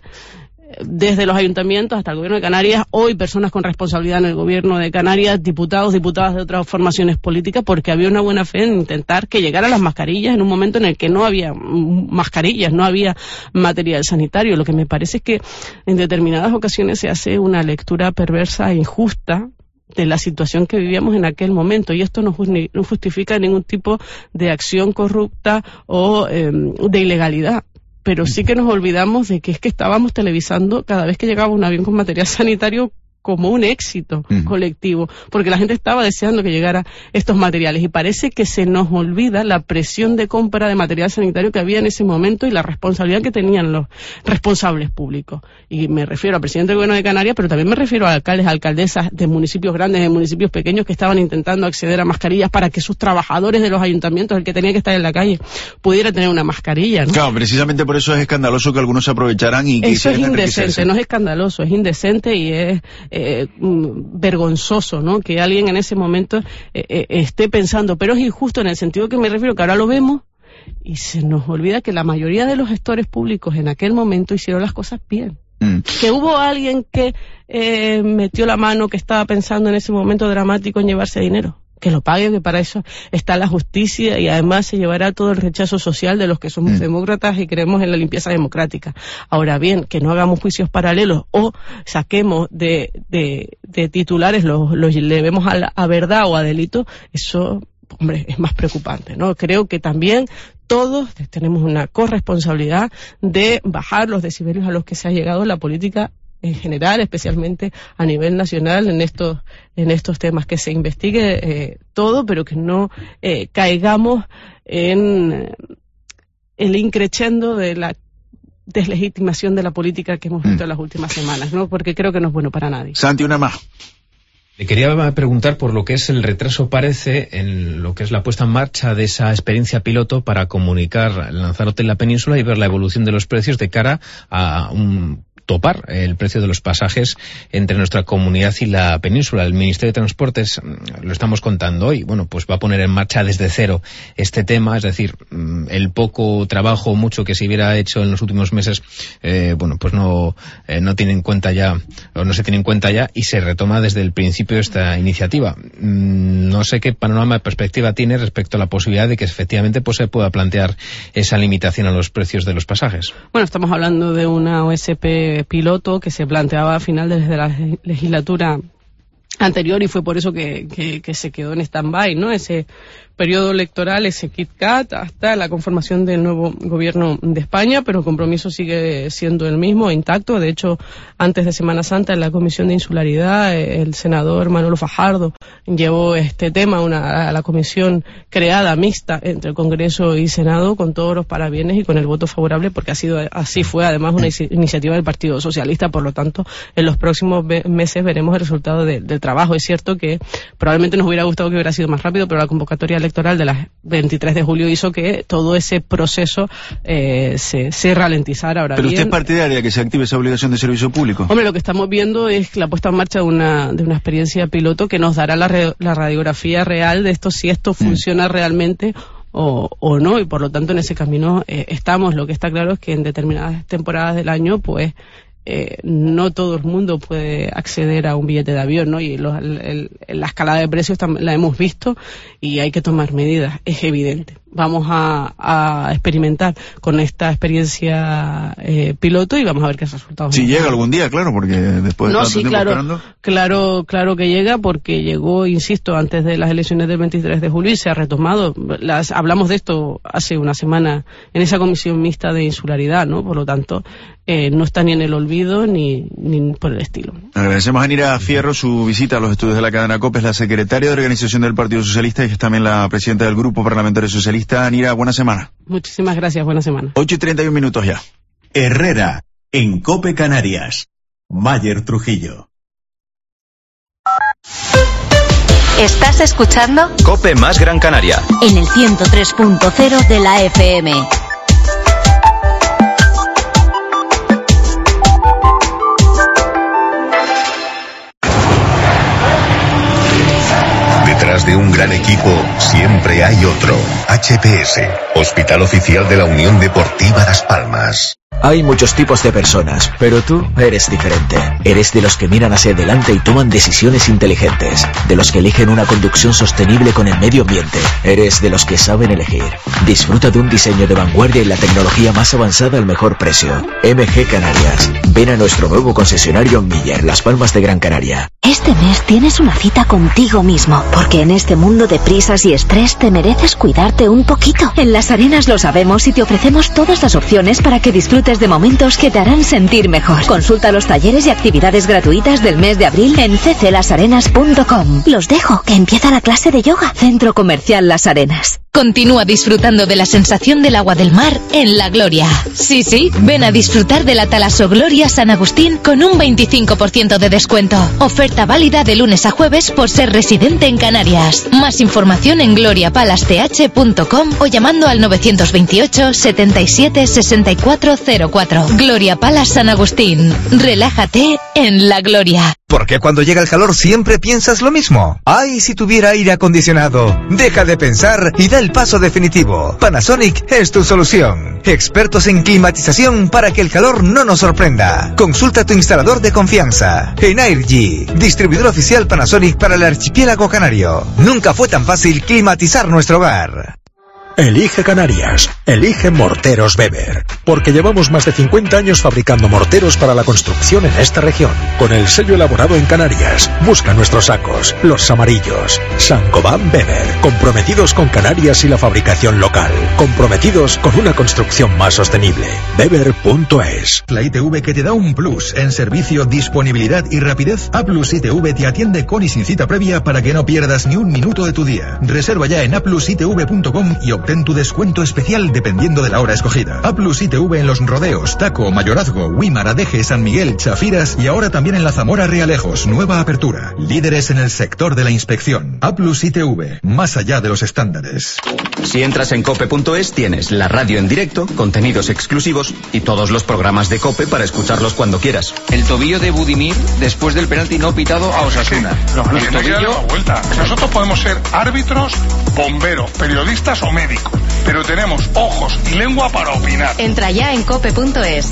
desde los ayuntamientos hasta el gobierno de Canarias, hoy personas con responsabilidad en el gobierno de Canarias, diputados, diputadas de otras formaciones políticas, porque había una buena fe en intentar que llegaran las mascarillas en un momento en el que no había mascarillas, no había material sanitario. Lo que me parece es que en determinadas ocasiones se hace una lectura perversa e injusta de la situación que vivíamos en aquel momento, y esto no justifica ningún tipo de acción corrupta o eh, de ilegalidad. Pero sí que nos olvidamos de que es que estábamos televisando cada vez que llegaba un avión con material sanitario como un éxito uh-huh. colectivo, porque la gente estaba deseando que llegara estos materiales y parece que se nos olvida la presión de compra de material sanitario que había en ese momento y la responsabilidad que tenían los responsables públicos. Y me refiero al presidente del gobierno de Canarias, pero también me refiero a alcaldes, alcaldesas de municipios grandes, de municipios pequeños que estaban intentando acceder a mascarillas para que sus trabajadores de los ayuntamientos, el que tenía que estar en la calle, pudiera tener una mascarilla, ¿no? Claro, precisamente por eso es escandaloso que algunos se aprovecharan y que eso es indecente, no es escandaloso, es indecente y es Eh, vergonzoso, ¿no? Que alguien en ese momento eh, eh, esté pensando, pero es injusto en el sentido que me refiero, que ahora lo vemos y se nos olvida que la mayoría de los gestores públicos en aquel momento hicieron las cosas bien. Mm. Que hubo alguien que eh, metió la mano, que estaba pensando en ese momento dramático en llevarse dinero. Que lo pague, que para eso está la justicia y además se llevará todo el rechazo social de los que somos mm. demócratas y creemos en la limpieza democrática. Ahora bien, que no hagamos juicios paralelos o saquemos de, de, de titulares, los, los llevemos a, la, a verdad o a delito, eso, hombre, es más preocupante, ¿no? Creo que también todos tenemos una corresponsabilidad de bajar los decibelios a los que se ha llegado en la política en general, especialmente a nivel nacional, en estos en estos temas, que se investigue eh, todo, pero que no eh, caigamos en el increchendo de la deslegitimación de la política que hemos visto mm. en las últimas semanas, ¿no? Porque creo que no es bueno para nadie. Santi, una más. Le quería preguntar por lo que es el retraso, parece, en lo que es la puesta en marcha de esa experiencia piloto para comunicar Lanzarote en la península y ver la evolución de los precios de cara a un topar el precio de los pasajes entre nuestra comunidad y la península. El Ministerio de Transportes, lo estamos contando hoy, bueno, pues va a poner en marcha desde cero este tema, es decir, el poco trabajo o mucho que se hubiera hecho en los últimos meses, eh, bueno, pues no, eh, no tiene en cuenta ya, o no se tiene en cuenta ya, y se retoma desde el principio esta iniciativa. No sé qué panorama de perspectiva tiene respecto a la posibilidad de que efectivamente pues se pueda plantear esa limitación a los precios de los pasajes. Bueno, estamos hablando de una O S P piloto que se planteaba a final desde la legislatura anterior y fue por eso que, que, que se quedó en stand-by, ¿no? Ese periodo electoral, ese Kit-Kat, hasta la conformación del nuevo gobierno de España, pero el compromiso sigue siendo el mismo, intacto. De hecho, antes de Semana Santa, en la Comisión de Insularidad, el senador Manolo Fajardo llevó este tema a, una, a la comisión creada, mixta, entre el Congreso y Senado, con todos los parabienes y con el voto favorable, porque ha sido así fue además una iniciativa del Partido Socialista. Por lo tanto, en los próximos meses veremos el resultado de, del trabajo. Es cierto que probablemente nos hubiera gustado que hubiera sido más rápido, pero la convocatoria electoral de las veintitrés de julio hizo que todo ese proceso eh, se, se ralentizara. Ahora ¿Pero bien, usted es partidaria de que se active esa obligación de servicio público? Hombre, lo que estamos viendo es la puesta en marcha de una, de una experiencia piloto que nos dará la, re, la radiografía real de esto, si esto funciona mm. realmente o, o no, y por lo tanto en ese camino eh, estamos. Lo que está claro es que en determinadas temporadas del año, pues, Eh, no todo el mundo puede acceder a un billete de avión, ¿no? Y los, el, el, la escalada de precios la hemos visto y hay que tomar medidas, es evidente. Vamos a, a experimentar con esta experiencia eh, piloto y vamos a ver qué resultados. Si llega algún día, claro, porque después de no, tanto sí, tiempo claro, esperando. claro, claro que llega, porque llegó, insisto, antes de las elecciones del veintitrés de julio y se ha retomado. Las, hablamos de esto hace una semana en esa comisión mixta de insularidad, ¿no? Por lo tanto, eh, no está ni en el olvido ni, ni por el estilo. Agradecemos a Anira Fierro su visita a los estudios de la cadena COPE, es la secretaria de Organización del Partido Socialista y es también la presidenta del Grupo Parlamentario Socialista. Anira, buena semana. Muchísimas gracias, buena semana. ocho y treinta y un minutos ya. Herrera, en COPE Canarias. Mayer Trujillo. ¿Estás escuchando? COPE más Gran Canaria. En el ciento tres punto cero de la F M. Detrás de un gran equipo siempre hay otro. H P S, Hospital Oficial de la Unión Deportiva Las Palmas. Hay muchos tipos de personas, pero tú eres diferente. Eres de los que miran hacia adelante y toman decisiones inteligentes. De los que eligen una conducción sostenible con el medio ambiente. Eres de los que saben elegir. Disfruta de un diseño de vanguardia y la tecnología más avanzada al mejor precio. M G Canarias. Ven a nuestro nuevo concesionario en Miller, Las Palmas de Gran Canaria. Este mes tienes una cita contigo mismo, porque en este mundo de prisas y estrés te mereces cuidarte un poquito. En Las Arenas lo sabemos y te ofrecemos todas las opciones para que disfrutes de momentos que te harán sentir mejor. Consulta los talleres y actividades gratuitas del mes de abril en c c las arenas punto com. Los dejo, que empieza la clase de yoga. Centro Comercial Las Arenas. Continúa disfrutando de la sensación del agua del mar en La Gloria. Sí, sí, ven a disfrutar de la Talasogloria San Agustín con un veinticinco por ciento de descuento. Oferta válida de lunes a jueves por ser residente en Canarias. Más información en gloria palas t h punto com o llamando al novecientos veintiocho, setenta y siete, sesenta y cuatro cero cuatro. Gloria Palas San Agustín. Relájate en La Gloria. ¿Por qué cuando llega el calor siempre piensas lo mismo? ¡Ay, si tuviera aire acondicionado! Deja de pensar y da el paso definitivo. Panasonic es tu solución. Expertos en climatización para que el calor no nos sorprenda. Consulta a tu instalador de confianza. Energy, distribuidor oficial Panasonic para el archipiélago canario. Nunca fue tan fácil climatizar nuestro hogar. Elige Canarias, elige Morteros Weber, porque llevamos más de cincuenta años fabricando morteros para la construcción en esta región, con el sello elaborado en Canarias. Busca nuestros sacos, los amarillos. Saint-Gobain Weber, comprometidos con Canarias y la fabricación local, comprometidos con una construcción más sostenible. Weber punto es. La I T V que te da un plus en servicio, disponibilidad y rapidez. A Plus I T V te atiende con y sin cita previa para que no pierdas ni un minuto de tu día. Reserva ya en a plus i t v punto com y obtén Obtén tu descuento especial dependiendo de la hora escogida. A Plus I T V en Los Rodeos, Taco, Mayorazgo, Huímar, Adeje, San Miguel, Chafiras y ahora también en la Zamora Realejos. Nueva apertura. Líderes en el sector de la inspección. A Plus I T V, más allá de los estándares. Si entras en cope punto es tienes la radio en directo, contenidos exclusivos y todos los programas de COPE para escucharlos cuando quieras. El tobillo de Budimir después del penalti no pitado a Osasuna. Sí, no, no, el no hay que darle tobillo... una vuelta. Nosotros podemos ser árbitros, bomberos, periodistas o médicos, pero tenemos ojos y lengua para opinar. Entra ya en cope punto es.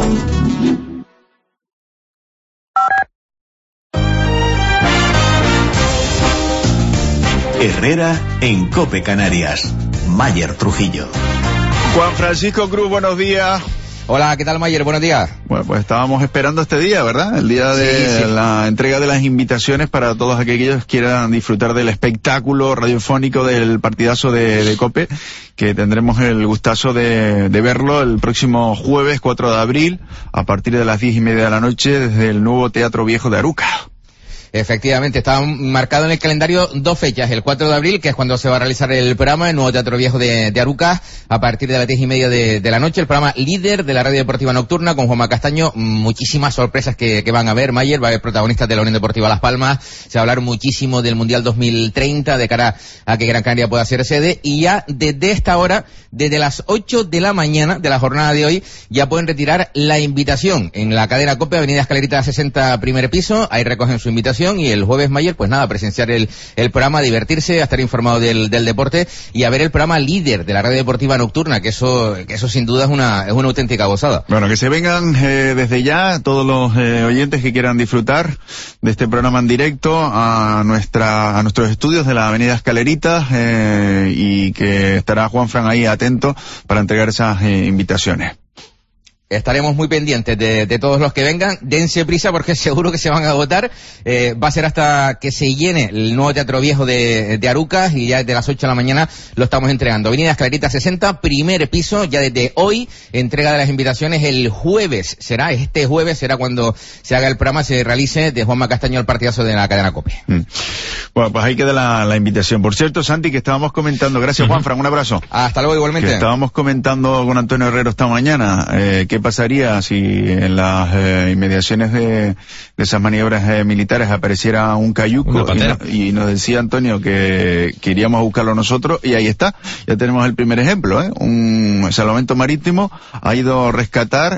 Herrera en Cope Canarias. Mayer Trujillo. Juan Francisco Cruz, buenos días. Hola, ¿qué tal, Mayer? Buenos días. Bueno, pues estábamos esperando este día, ¿verdad? El día de sí, sí. la entrega de las invitaciones para todos aquellos que quieran disfrutar del espectáculo radiofónico del partidazo de, de COPE, que tendremos el gustazo de, de verlo el próximo jueves cuatro de abril, a partir de las diez y media de la noche, desde el nuevo Teatro Viejo de Aruca. Efectivamente, está marcado en el calendario dos fechas, el cuatro de abril, que es cuando se va a realizar el programa, el nuevo Teatro Viejo de, de Arucas, a partir de las diez y media de, de la noche, el programa líder de la Radio Deportiva Nocturna, con Juanma Castaño, muchísimas sorpresas que, que van a haber, Mayer, va a haber protagonistas de la Unión Deportiva Las Palmas, se va a hablar muchísimo del Mundial dos mil treinta, de cara a que Gran Canaria pueda ser sede, y ya desde esta hora, desde las ocho de la mañana de la jornada de hoy, ya pueden retirar la invitación en la cadena COPE, Avenida Escalerita sesenta, primer piso, ahí recogen su invitación. Y el jueves, Mayer, pues nada, presenciar el, el programa, divertirse, a estar informado del, del deporte y a ver el programa líder de la Radio Deportiva Nocturna, que eso, que eso sin duda es una, es una auténtica gozada. Bueno, que se vengan eh, desde ya todos los eh, oyentes que quieran disfrutar de este programa en directo a nuestra, a nuestros estudios de la Avenida Escalerita, eh, y que estará Juan Fran ahí atento para entregar esas eh, invitaciones. Estaremos muy pendientes de, de todos los que vengan. Dense prisa porque seguro que se van a agotar. Eh, va a ser hasta que se llene el nuevo Teatro Viejo de, de Arucas, y ya desde las ocho de la mañana lo estamos entregando. Avenida Escalerita sesenta, primer piso, ya desde hoy, entrega de las invitaciones. El jueves será, este jueves será cuando se haga el programa, se realice de Juanma Castaño el partidazo de la cadena COPE. Mm. Bueno, pues ahí queda la, la invitación. Por cierto, Santi, que estábamos comentando, gracias, uh-huh. Juan Fran, un abrazo. Hasta luego, igualmente. Que estábamos comentando con Antonio Herrero esta mañana, eh, qué pasaría si en las eh, inmediaciones de, de esas maniobras eh, militares apareciera un cayuco, y, no, y nos decía Antonio que, que iríamos a buscarlo nosotros, y ahí está, ya tenemos el primer ejemplo, ¿eh? Un salvamento marítimo ha ido a rescatar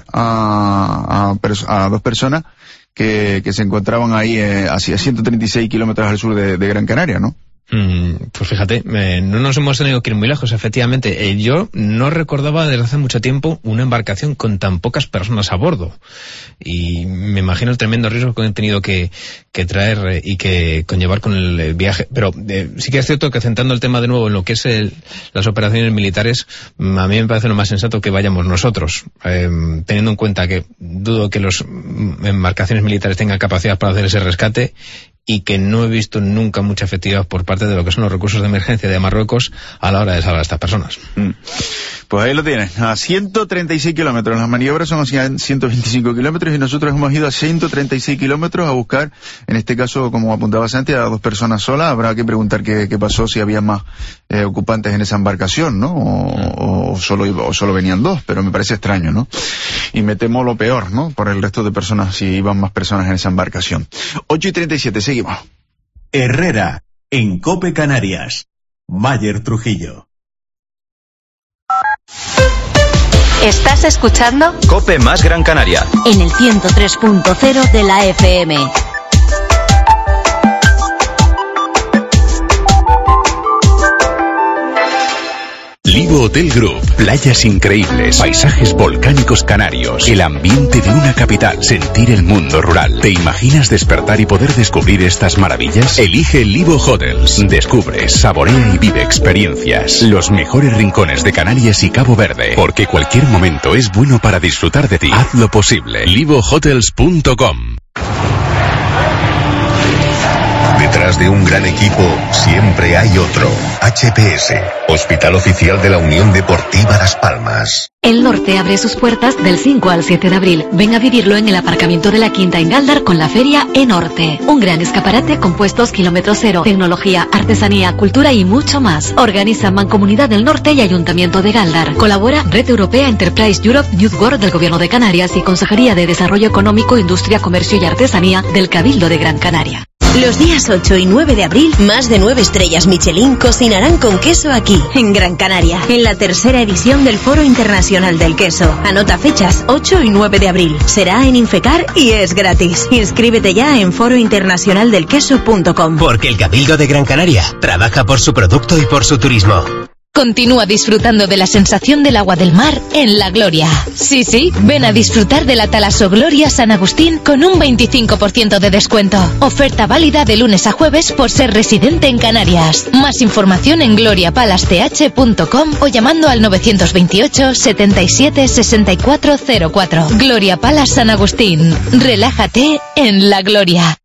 a, a, a dos personas que, que se encontraban ahí eh, a ciento treinta y seis kilómetros al sur de, de Gran Canaria, ¿no? Mm, pues fíjate, eh, no nos hemos tenido que ir muy lejos, efectivamente. Eh, yo no recordaba desde hace mucho tiempo una embarcación con tan pocas personas a bordo. Y me imagino el tremendo riesgo que han tenido que, que traer eh, y que conllevar con el, el viaje. Pero eh, sí que es cierto que, centrando el tema de nuevo en lo que es el, las operaciones militares, mm, a mí me parece lo más sensato que vayamos nosotros, eh, teniendo en cuenta que dudo que las embarcaciones militares tengan capacidad para hacer ese rescate, y que no he visto nunca mucha efectividad por parte de lo que son los recursos de emergencia de Marruecos a la hora de salvar a estas personas. Mm. Pues ahí lo tienes, a ciento treinta y seis kilómetros. Las maniobras son a ciento veinticinco kilómetros y nosotros hemos ido a ciento treinta y seis kilómetros a buscar, en este caso, como apuntaba Santi, a dos personas solas. Habrá que preguntar qué, qué pasó, si había más eh, ocupantes en esa embarcación, ¿no? O, o, solo, o solo venían dos, pero me parece extraño, ¿no? Y me temo lo peor, ¿no? Por el resto de personas, si iban más personas en esa embarcación. ocho y treinta y siete, seguimos. Herrera, en Cope Canarias. Mayer Trujillo. ¿Estás escuchando? Cope más Gran Canaria. En el ciento tres punto cero de la F M. Livo Hotel Group. Playas increíbles, paisajes volcánicos canarios, el ambiente de una capital, sentir el mundo rural. ¿Te imaginas despertar y poder descubrir estas maravillas? Elige Livo Hotels. Descubre, saborea y vive experiencias. Los mejores rincones de Canarias y Cabo Verde. Porque cualquier momento es bueno para disfrutar de ti. Haz lo posible. livo hotels punto com. Detrás de un gran equipo siempre hay otro. H P S, Hospital Oficial de la Unión Deportiva Las Palmas. El Norte abre sus puertas del cinco al siete de abril. Ven a vivirlo en el aparcamiento de la Quinta en Galdar con la feria E-Norte. Un gran escaparate con puestos kilómetro cero, tecnología, artesanía, cultura y mucho más. Organiza Mancomunidad del Norte y Ayuntamiento de Galdar. Colabora Red Europea Enterprise Europe Youth World del Gobierno de Canarias y Consejería de Desarrollo Económico, Industria, Comercio y Artesanía del Cabildo de Gran Canaria. Los días ocho y nueve de abril, más de nueve estrellas Michelin cocinarán con queso aquí, en Gran Canaria, en la tercera edición del Foro Internacional del Queso. Anota fechas ocho y nueve de abril. Será en Infecar y es gratis. Inscríbete ya en foro internacional del queso punto com. Porque el Cabildo de Gran Canaria trabaja por su producto y por su turismo. Continúa disfrutando de la sensación del agua del mar en La Gloria. Sí, sí, ven a disfrutar de la Talaso Gloria San Agustín con un veinticinco por ciento de descuento. Oferta válida de lunes a jueves por ser residente en Canarias. Más información en gloria palace t h punto com o llamando al novecientos veintiocho, setenta y siete, sesenta y cuatro cero cuatro. Gloria Palace San Agustín. Relájate en La Gloria.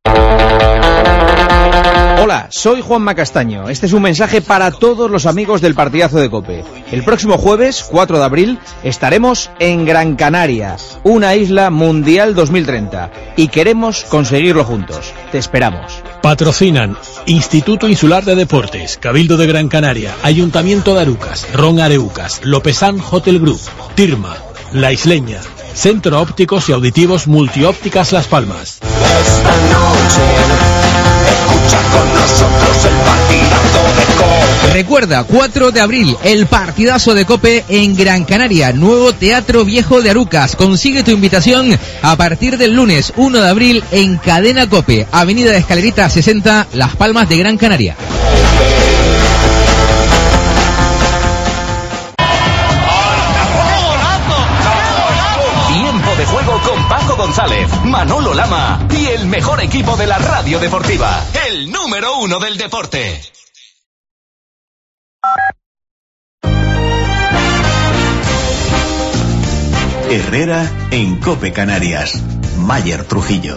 Hola, soy Juanma Castaño. Este es un mensaje para todos los amigos del partidazo de COPE. El próximo jueves, cuatro de abril, estaremos en Gran Canaria, una isla mundial dos mil treinta, y queremos conseguirlo juntos. Te esperamos. Patrocinan Instituto Insular de Deportes, Cabildo de Gran Canaria, Ayuntamiento de Arucas, Ron Areucas, Lopezán Hotel Group, Tirma, La Isleña, Centro Ópticos y Auditivos Multiópticas Las Palmas. Esta noche, escucha con nosotros el partidazo de COPE. Recuerda, cuatro de abril, el partidazo de COPE en Gran Canaria, nuevo Teatro Viejo de Arucas. Consigue tu invitación a partir del lunes uno de abril en Cadena COPE, Avenida de Escalerita sesenta, Las Palmas de Gran Canaria. De juego con Paco González, Manolo Lama y el mejor equipo de la radio deportiva, el número uno del deporte. Herrera en COPE Canarias. Mayer Trujillo.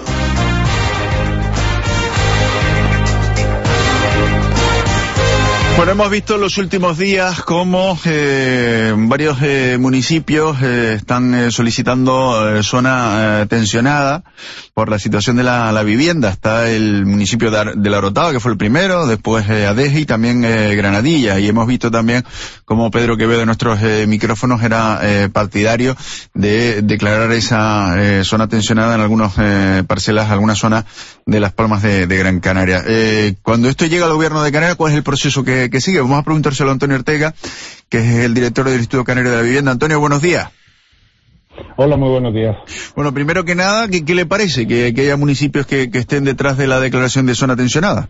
Bueno, hemos visto en los últimos días cómo eh, varios eh, municipios eh, están eh, solicitando eh, zona eh, tensionada por la situación de la, la vivienda. Está el municipio de, Ar de La Orotava, que fue el primero, después eh, Adeje y también eh, Granadilla. Y hemos visto también cómo Pedro Quevedo de nuestros eh, micrófonos era eh, partidario de declarar esa eh, zona tensionada en algunas eh, parcelas, algunas zonas de Las Palmas de, de Gran Canaria. Eh, cuando esto llega al gobierno de Canarias, ¿cuál es el proceso que que sigue? Vamos a preguntárselo a Antonio Ortega, que es el director del Instituto Canario de la Vivienda. Antonio, buenos días. Hola, muy buenos días. Bueno, primero que nada, ¿qué, qué le parece que, que haya municipios que, que estén detrás de la declaración de zona tensionada?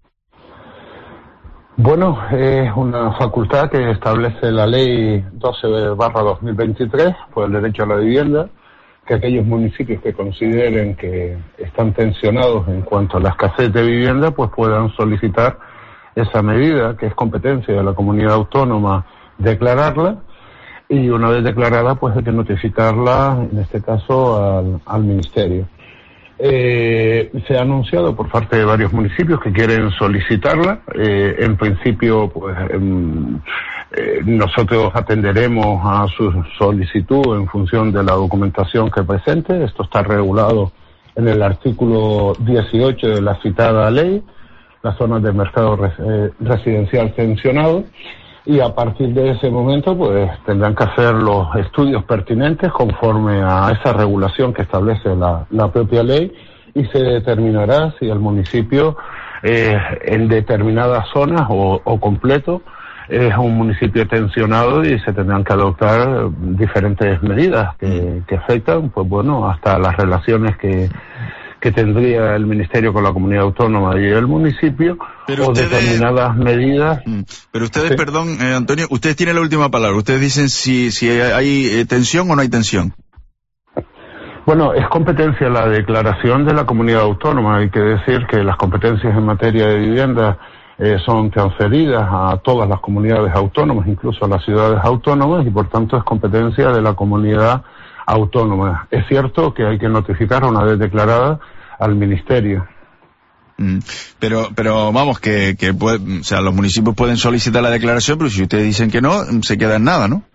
Bueno, es una facultad que establece la ley doce barra dos mil veintitrés por el derecho a la vivienda, que aquellos municipios que consideren que están tensionados en cuanto a la escasez de vivienda, pues puedan solicitar esa medida, que es competencia de la comunidad autónoma declararla, y una vez declarada pues hay que notificarla, en este caso al, al ministerio. Eh, se ha anunciado por parte de varios municipios que quieren solicitarla. Eh, en principio pues eh, nosotros atenderemos a su solicitud en función de la documentación que presente. Esto está regulado en el artículo dieciocho de la citada ley, las zonas de mercado res, eh, residencial tensionado, y a partir de ese momento pues tendrán que hacer los estudios pertinentes conforme a esa regulación que establece la, la propia ley, y se determinará si el municipio eh, en determinadas zonas o, o completo es un municipio tensionado, y se tendrán que adoptar diferentes medidas que, que afectan pues bueno hasta las relaciones que que tendría el Ministerio con la comunidad autónoma y el municipio, pero o ustedes, determinadas medidas. Pero ustedes, ¿sí? perdón, eh, Antonio, ustedes tienen la última palabra. Ustedes dicen si, si hay eh, tensión o no hay tensión. Bueno, es competencia la declaración de la comunidad autónoma. Hay que decir que las competencias en materia de vivienda eh, son transferidas a todas las comunidades autónomas, incluso a las ciudades autónomas, y por tanto es competencia de la comunidad autónoma. Es cierto que hay que notificar una vez declarada al ministerio. Mm, pero, pero vamos, que, que puede, o sea, los municipios pueden solicitar la declaración, pero si ustedes dicen que no, se queda en nada, ¿no?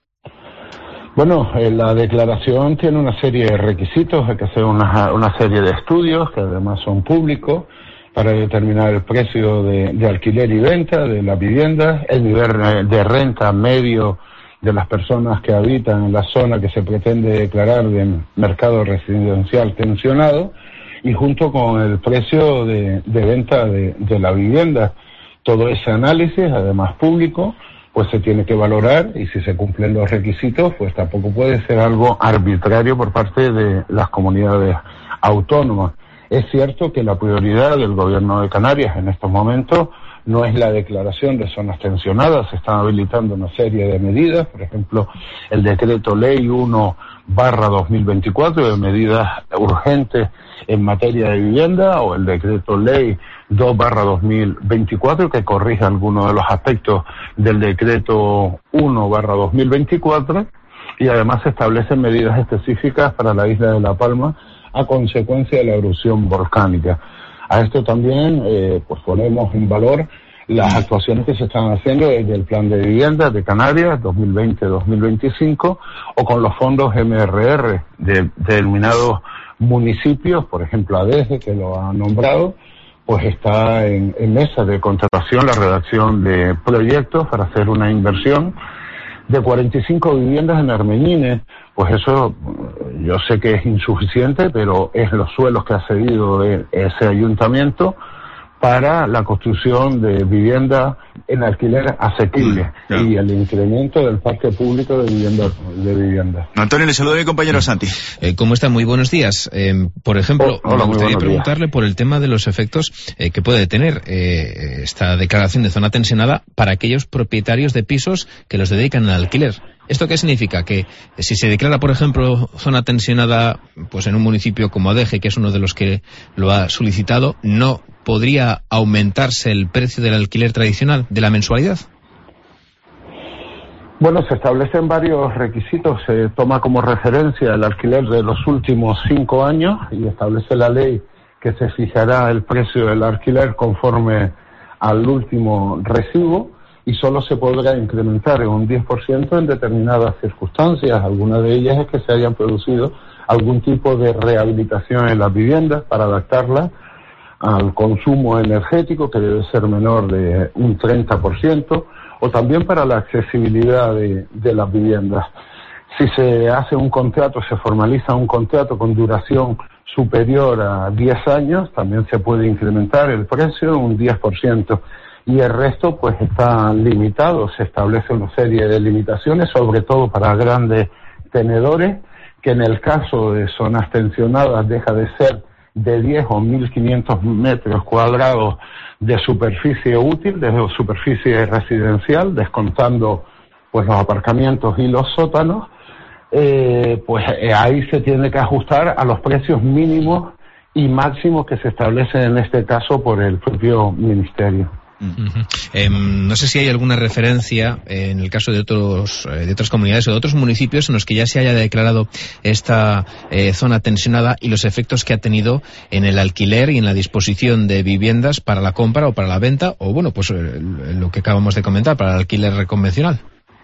Bueno, eh, la declaración tiene una serie de requisitos, hay que hacer una, una serie de estudios que además son públicos para determinar el precio de, de alquiler y venta de las viviendas, el nivel de renta medio de las personas que habitan en la zona que se pretende declarar de mercado residencial tensionado, y junto con el precio de, de venta de, de la vivienda. Todo ese análisis, además público, pues se tiene que valorar, y si se cumplen los requisitos, pues tampoco puede ser algo arbitrario por parte de las comunidades autónomas. Es cierto que la prioridad del Gobierno de Canarias en estos momentos no es la declaración de zonas tensionadas, se están habilitando una serie de medidas, por ejemplo, el decreto ley uno barra dos mil veinticuatro de medidas urgentes en materia de vivienda, o el decreto ley dos barra dos mil veinticuatro que corrige algunos de los aspectos del decreto uno barra dos mil veinticuatro, y además se establecen medidas específicas para la isla de La Palma a consecuencia de la erupción volcánica. A esto también eh, pues ponemos en valor las actuaciones que se están haciendo desde el Plan de Vivienda de Canarias dos mil veinte a dos mil veinticinco, o con los fondos M R R de determinados municipios, por ejemplo Adeje, que lo ha nombrado, pues está en, en mesa de contratación la redacción de proyectos para hacer una inversión de cuarenta y cinco viviendas en Armeñines. Pues eso yo sé que es insuficiente, pero es los suelos que ha cedido ese ayuntamiento para la construcción de vivienda en alquiler asequible, mm, claro, y el incremento del parque público de vivienda. De vivienda. Antonio, le saludo a mi compañero Santi. Eh, ¿Cómo está? Muy buenos días. Eh, por ejemplo, oh, hola, me gustaría preguntarle días. por el tema de los efectos eh, que puede tener eh, esta declaración de zona tensionada para aquellos propietarios de pisos que los dedican al alquiler. ¿Esto qué significa? Que si se declara, por ejemplo, zona tensionada pues en un municipio como Adeje, que es uno de los que lo ha solicitado, ¿no podría aumentarse el precio del alquiler tradicional, de la mensualidad? Bueno, se establecen varios requisitos. Se toma como referencia el alquiler de los últimos cinco años y establece la ley que se fijará el precio del alquiler conforme al último recibo, y solo se podrá incrementar en un diez por ciento en determinadas circunstancias. Algunas de ellas es que se hayan producido algún tipo de rehabilitación en las viviendas para adaptarlas al consumo energético, que debe ser menor de un treinta por ciento, o también para la accesibilidad de, de las viviendas. Si se hace un contrato, se formaliza un contrato con duración superior a diez años, también se puede incrementar el precio un diez por ciento. Y el resto pues está limitado, se establece una serie de limitaciones, sobre todo para grandes tenedores, que en el caso de zonas tensionadas deja de ser de diez o mil quinientos metros cuadrados de superficie útil, de superficie residencial, descontando pues los aparcamientos y los sótanos, eh, pues eh, ahí se tiene que ajustar a los precios mínimos y máximos que se establecen en este caso por el propio Ministerio. Uh-huh. Eh, no sé si hay alguna referencia eh, en el caso de otros eh, de otras comunidades o de otros municipios en los que ya se haya declarado esta eh, zona tensionada y los efectos que ha tenido en el alquiler y en la disposición de viviendas para la compra o para la venta, o bueno, pues eh, lo que acabamos de comentar, para el alquiler convencional.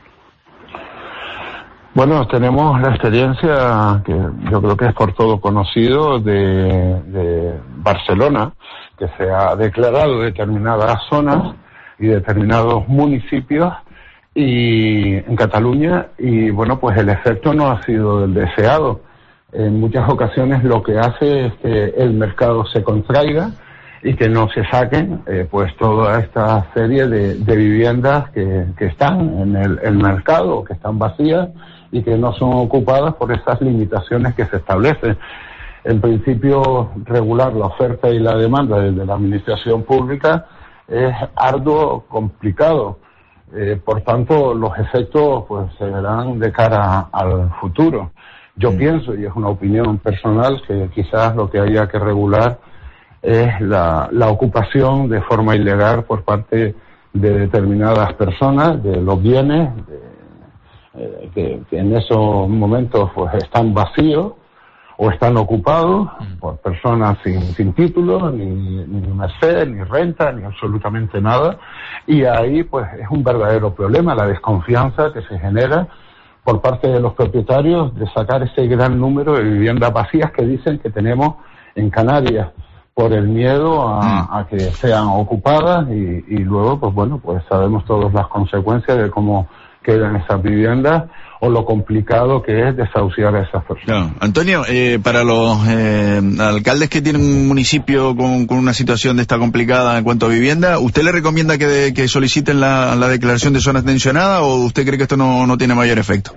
Bueno, tenemos la experiencia, que yo creo que es por todo conocido, de, de Barcelona, que se ha declarado determinadas zonas y determinados municipios y en Cataluña, y bueno, pues el efecto no ha sido el deseado. En muchas ocasiones lo que hace es que el mercado se contraiga y que no se saquen eh, pues toda esta serie de, de viviendas que, que están en el, el mercado, que están vacías y que no son ocupadas por esas limitaciones que se establecen. En principio, regular la oferta y la demanda desde la administración pública es arduo, complicado. Eh, por tanto, los efectos pues se verán de cara al futuro. Yo mm. pienso, y es una opinión personal, que quizás lo que haya que regular es la, la ocupación de forma ilegal por parte de determinadas personas de los bienes de, eh, que, que en esos momentos pues están vacíos, o están ocupados por personas sin, sin título, ni, ni merced, ni renta, ni absolutamente nada, y ahí pues es un verdadero problema la desconfianza que se genera por parte de los propietarios de sacar ese gran número de viviendas vacías que dicen que tenemos en Canarias, por el miedo a, a que sean ocupadas y, y luego pues bueno, pues sabemos todas las consecuencias de cómo quedan esas viviendas o lo complicado que es desahuciar a esas personas. No. Antonio, eh, para los eh, alcaldes que tienen un municipio con, con una situación de esta complicada en cuanto a vivienda, ¿usted le recomienda que, de, que soliciten la, la declaración de zona tensionada o usted cree que esto no, no tiene mayor efecto?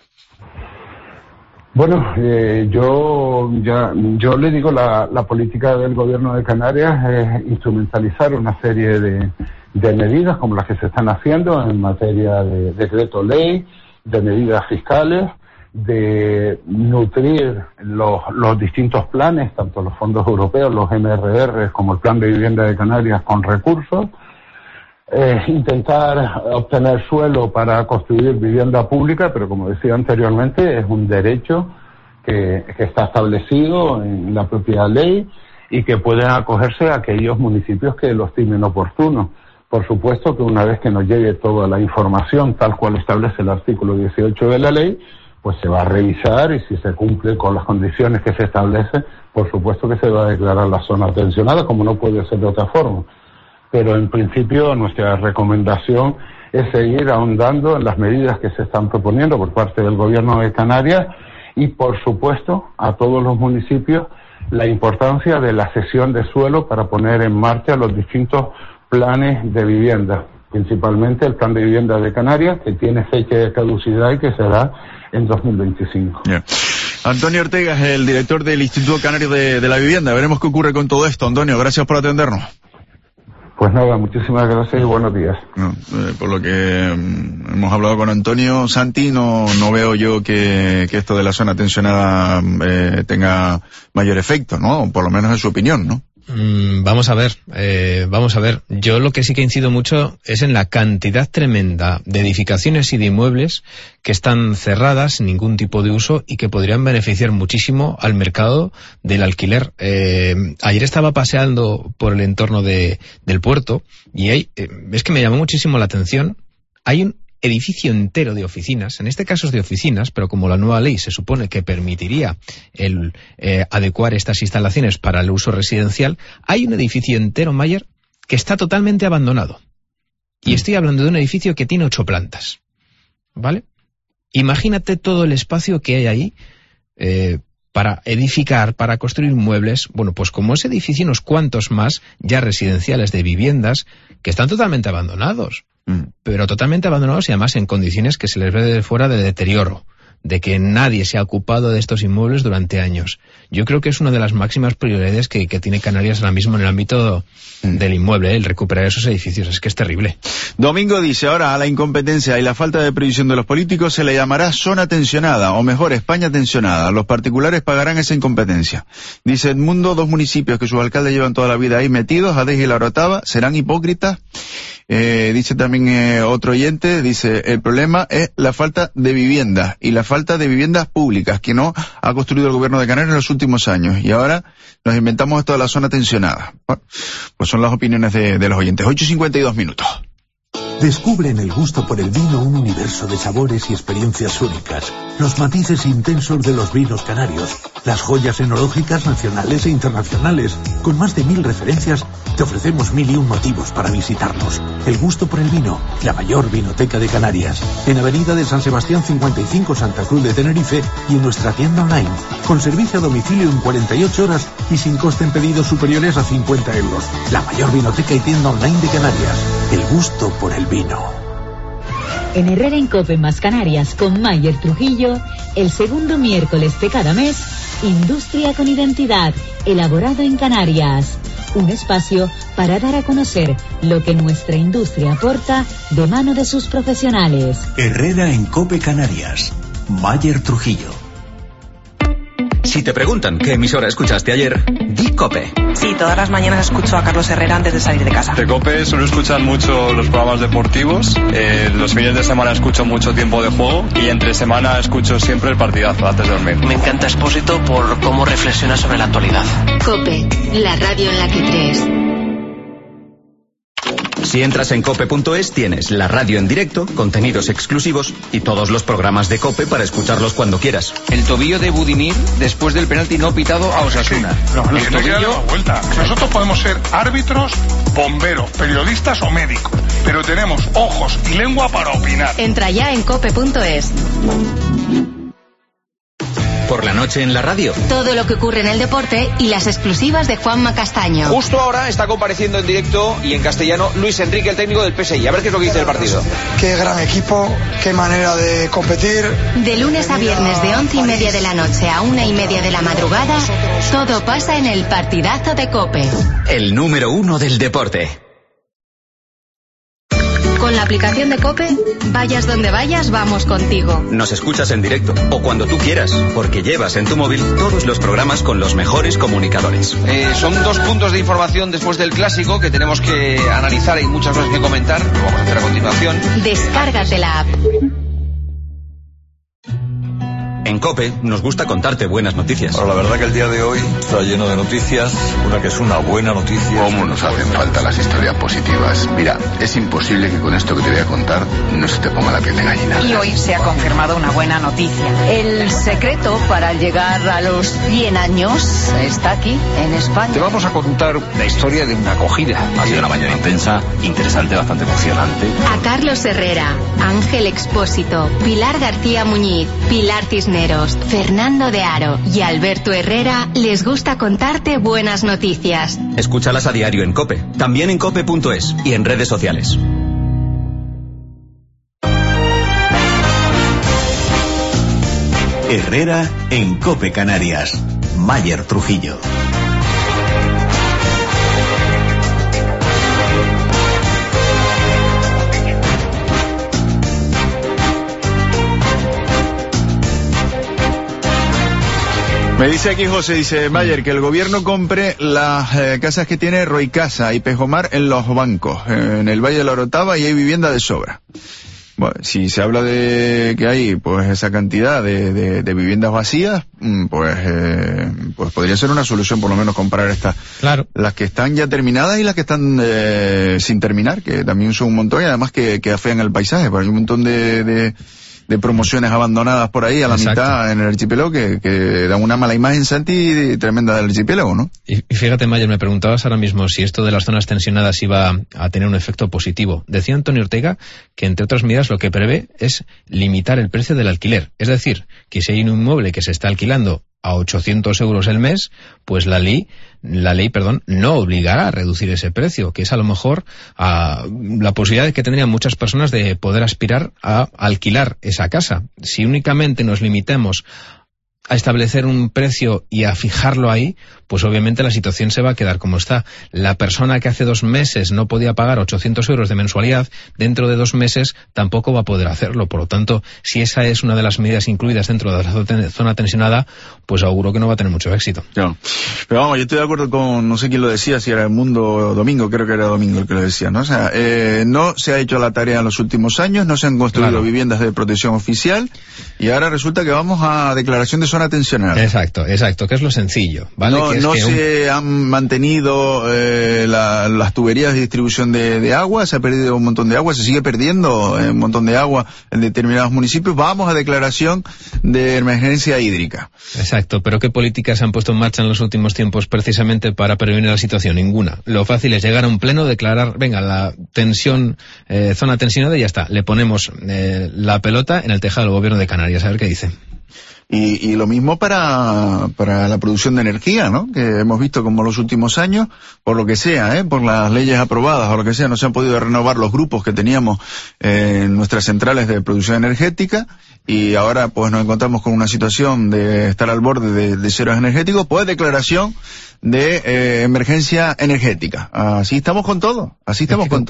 Bueno, eh, yo ya yo le digo la, la política del gobierno de Canarias es instrumentalizar una serie de, de medidas como las que se están haciendo en materia de decreto ley, de medidas fiscales, de nutrir los, los distintos planes, tanto los fondos europeos, los M R R, como el Plan de Vivienda de Canarias con recursos, eh, intentar obtener suelo para construir vivienda pública, pero como decía anteriormente, es un derecho que, que está establecido en la propia ley y que pueden acogerse a aquellos municipios que lo estimen oportuno. Por supuesto que una vez que nos llegue toda la información, tal cual establece el artículo dieciocho de la ley, pues se va a revisar y si se cumple con las condiciones que se establecen, por supuesto que se va a declarar la zona tensionada, como no puede ser de otra forma. Pero en principio nuestra recomendación es seguir ahondando en las medidas que se están proponiendo por parte del Gobierno de Canarias y, por supuesto, a todos los municipios la importancia de la cesión de suelo para poner en marcha los distintos planes de vivienda, principalmente el Plan de Vivienda de Canarias, que tiene fecha de caducidad y que será en dos mil veinticinco. Yeah. Antonio Ortega es el director del Instituto Canario de, de la Vivienda. Veremos qué ocurre con todo esto. Antonio, gracias por atendernos. Pues nada, muchísimas gracias y buenos días. No, eh, por lo que mm, hemos hablado con Antonio, Santi, no, no veo yo que, que esto de la zona tensionada eh, tenga mayor efecto, ¿no? Por lo menos en su opinión, ¿no? Mm, vamos a ver, eh, vamos a ver. Yo lo que sí que incido mucho es en la cantidad tremenda de edificaciones y de inmuebles que están cerradas sin ningún tipo de uso y que podrían beneficiar muchísimo al mercado del alquiler. Eh, ayer estaba paseando por el entorno de, del puerto y hay, eh, es que me llamó muchísimo la atención. Hay un edificio entero de oficinas, en este caso es de oficinas, pero como la nueva ley se supone que permitiría el eh, adecuar estas instalaciones para el uso residencial, hay un edificio entero, Mayer, que está totalmente abandonado. Y estoy hablando de un edificio que tiene ocho plantas, ¿vale? Imagínate todo el espacio que hay ahí eh, para edificar, para construir muebles. Bueno, pues como ese edificio, unos cuantos más ya residenciales de viviendas que están totalmente abandonados. Pero totalmente abandonados y además en condiciones que se les ve de fuera de deterioro, de que nadie se ha ocupado de estos inmuebles durante años. Yo creo que es una de las máximas prioridades que, que tiene Canarias ahora mismo en el ámbito del inmueble, el recuperar esos edificios. Es que es terrible. Domingo dice, ahora a la incompetencia y la falta de previsión de los políticos se le llamará zona tensionada, o mejor, España tensionada. Los particulares pagarán esa incompetencia. Dice Edmundo, dos municipios que sus alcaldes llevan toda la vida ahí metidos, Adés y La Orotava, ¿serán hipócritas? Eh, dice también eh, otro oyente, dice, el problema es la falta de viviendas y la falta de viviendas públicas que no ha construido el gobierno de Canarias en los últimos años y ahora nos inventamos esto de la zona tensionada. Bueno, pues son las opiniones de, de los oyentes. ocho cincuenta y dos minutos. Descubre en el gusto por el vino un universo de sabores y experiencias únicas, los matices intensos de los vinos canarios, las joyas enológicas nacionales e internacionales. Con más de mil referencias, te ofrecemos mil y un motivos para visitarnos. El gusto por el vino, la mayor vinoteca de Canarias. En Avenida de San Sebastián cincuenta y cinco, Santa Cruz de Tenerife, y en nuestra tienda online, con servicio a domicilio en cuarenta y ocho horas y sin coste en pedidos superiores a cincuenta euros. La mayor vinoteca y tienda online de Canarias. El gusto por el vino. En Herrera en Cope más Canarias con Mayer Trujillo, el segundo miércoles de cada mes, Industria con Identidad, elaborado en Canarias. Un espacio para dar a conocer lo que nuestra industria aporta de mano de sus profesionales. Herrera en Cope Canarias, Mayer Trujillo. Si te preguntan qué emisora escuchaste ayer, di COPE. Sí, todas las mañanas escucho a Carlos Herrera antes de salir de casa. De COPE suelo escuchar mucho los programas deportivos, eh, los fines de semana escucho mucho Tiempo de Juego y entre semana escucho siempre el partidazo antes de dormir. Me encanta Expósito por cómo reflexiona sobre la actualidad. COPE, la radio en la que crees. Si entras en cope punto es tienes la radio en directo, contenidos exclusivos y todos los programas de COPE para escucharlos cuando quieras. El tobillo de Budimir después del penalti no pitado a Osasuna. Sí, no, el no tobillo... la vuelta. Nosotros podemos ser árbitros, bomberos, periodistas o médicos, pero tenemos ojos y lengua para opinar. Entra ya en cope punto es. Por la noche en la radio. Todo lo que ocurre en el deporte y las exclusivas de Juanma Castaño. Justo ahora está compareciendo en directo y en castellano Luis Enrique, el técnico del P S I. A ver qué es lo que dice el partido. Qué gran equipo, qué manera de competir. De lunes a viernes de once y media de la noche a una y media de la madrugada, todo pasa en el partidazo de COPE. El número uno del deporte. Con la aplicación de COPE, vayas donde vayas, vamos contigo. Nos escuchas en directo o cuando tú quieras, porque llevas en tu móvil todos los programas con los mejores comunicadores. Eh, son dos puntos de información después del clásico que tenemos que analizar y muchas cosas que comentar. Lo vamos a hacer a continuación. Descárgate la app. En COPE nos gusta contarte buenas noticias. Pero la verdad que el día de hoy está lleno de noticias, una que es una buena noticia. ¿Cómo nos hacen falta las historias positivas? Mira, es imposible que con esto que te voy a contar no se te ponga la piel de gallina. Y hoy se ha confirmado una buena noticia. El secreto para llegar a los cien años está aquí, en España. Te vamos a contar la historia de una acogida. Ha sido una mañana intensa, interesante, bastante emocionante. A Carlos Herrera, Ángel Expósito, Pilar García Muñiz, Pilar Cisneros, Fernando de Aro y Alberto Herrera les gusta contarte buenas noticias. Escúchalas a diario en COPE, también en cope punto es y en redes sociales. Herrera en COPE Canarias. Mayer Trujillo. Me dice aquí José, dice Mayer, que el gobierno compre las eh, casas que tiene Roicasa y Pejomar en los bancos, eh, en el Valle de la Orotava, y hay vivienda de sobra. Bueno, si se habla de que hay pues esa cantidad de, de, de viviendas vacías, pues eh, pues podría ser una solución por lo menos comprar estas, claro, las que están ya terminadas y las que están eh, sin terminar, que también son un montón y además que, que afean el paisaje, porque hay un montón de... de de promociones abandonadas por ahí a la Exacto. mitad en el archipiélago que, que dan una mala imagen, Santi, tremenda del archipiélago, ¿no? Y, y fíjate, Mayer, me preguntabas ahora mismo si esto de las zonas tensionadas iba a tener un efecto positivo. Decía Antonio Ortega que, entre otras medidas, lo que prevé es limitar el precio del alquiler. Es decir, que si hay un inmueble que se está alquilando a ochocientos euros el mes, pues la ley, la ley, perdón, no obligará a reducir ese precio, que es a lo mejor a la posibilidad que tendrían muchas personas de poder aspirar a alquilar esa casa. Si únicamente nos limitemos a establecer un precio y a fijarlo ahí, pues obviamente la situación se va a quedar como está. La persona que hace dos meses no podía pagar ochocientos euros de mensualidad, dentro de dos meses tampoco va a poder hacerlo. Por lo tanto, si esa es una de las medidas incluidas dentro de la zona tensionada, pues auguro que no va a tener mucho éxito. No. Pero vamos, yo estoy de acuerdo con, no sé quién lo decía, si era El Mundo Domingo, creo que era Domingo el que lo decía, ¿no? O sea, eh, no se ha hecho la tarea en los últimos años, no se han construido claro. viviendas de protección oficial, y ahora resulta que vamos a declaración de zona tensionada. Exacto, exacto, que es lo sencillo, ¿vale? No, que es no que se un... han mantenido eh, la, las tuberías de distribución de, de agua, se ha perdido un montón de agua, se sigue perdiendo eh, un montón de agua en determinados municipios. Vamos a declaración de emergencia hídrica. Exacto, pero ¿qué políticas se han puesto en marcha en los últimos tiempos precisamente para prevenir la situación? Ninguna. Lo fácil es llegar a un pleno, declarar, venga, la tensión, eh, zona tensionada y ya está. Le ponemos eh, la pelota en el tejado del gobierno de Canarias, a ver qué dice. Y, y lo mismo para, para la producción de energía, ¿no? Que hemos visto como los últimos años, por lo que sea, ¿eh? Por las leyes aprobadas o lo que sea, no se han podido renovar los grupos que teníamos eh, en nuestras centrales de producción energética, y ahora pues nos encontramos con una situación de estar al borde de, de ceros energéticos, pues declaración de eh, emergencia energética. Así estamos con todo, así estamos es que con todo.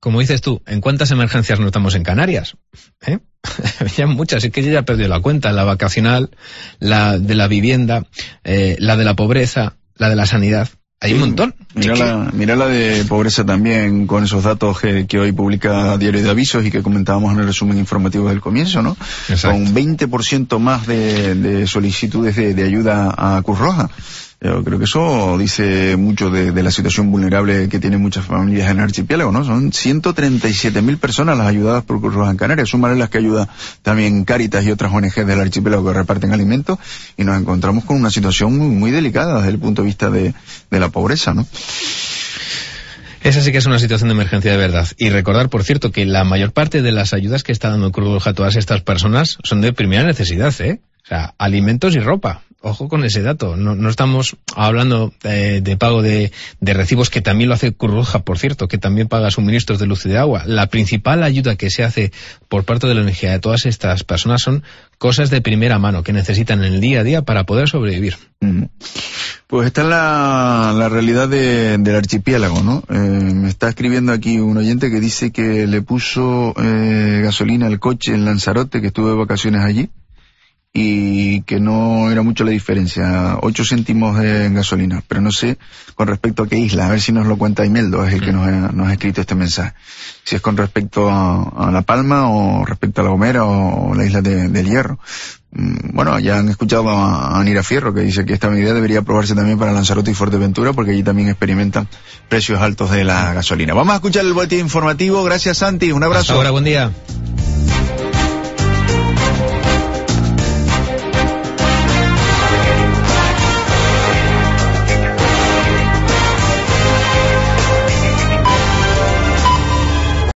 como dices tú, ¿en cuántas emergencias no estamos en Canarias? ¿Eh? Ya muchas, es que yo ya he perdido la cuenta. La vacacional, la de la vivienda, eh, la de la pobreza, la de la sanidad. Hay un montón. Mira la, mira la de pobreza también, con esos datos que, que hoy publica Diario de Avisos y que comentábamos en el resumen informativo del comienzo, ¿no? Exacto. Con veinte por ciento más de, de solicitudes de, de ayuda a Cruz Roja. Yo creo que eso dice mucho de, de la situación vulnerable que tienen muchas familias en el archipiélago, ¿no? Son ciento treinta y siete mil personas las ayudadas por Cruz Roja en Canarias. Súmale las que ayuda también Cáritas y otras O N G del archipiélago que reparten alimentos, y nos encontramos con una situación muy, muy delicada desde el punto de vista de, de la pobreza, ¿no? Esa sí que es una situación de emergencia de verdad. Y recordar, por cierto, que la mayor parte de las ayudas que está dando Cruz Roja a todas estas personas son de primera necesidad, ¿eh? O sea, alimentos y ropa. Ojo con ese dato. No, no estamos hablando eh, de pago de, de recibos, que también lo hace Cruz Roja, por cierto, que también paga suministros de luz y de agua. La principal ayuda que se hace por parte de la energía de todas estas personas son cosas de primera mano que necesitan en el día a día para poder sobrevivir. Mm. Pues esta es la, la realidad de, del archipiélago, ¿no? Eh, me está escribiendo aquí un oyente que dice que le puso eh, gasolina al coche en Lanzarote, que estuve de vacaciones allí, y que no era mucho la diferencia, ocho céntimos de gasolina, pero no sé con respecto a qué isla, a ver si nos lo cuenta Imeldo, es el que nos ha, nos ha escrito este mensaje, si es con respecto a, a La Palma o respecto a La Gomera o la isla de, del Hierro. Bueno, ya han escuchado a, a Nira Fierro, que dice que esta medida debería aprobarse también para Lanzarote y Fuerteventura, porque allí también experimentan precios altos de la gasolina. Vamos a escuchar el boletín informativo. Gracias, Santi, un abrazo. Hasta ahora, buen día.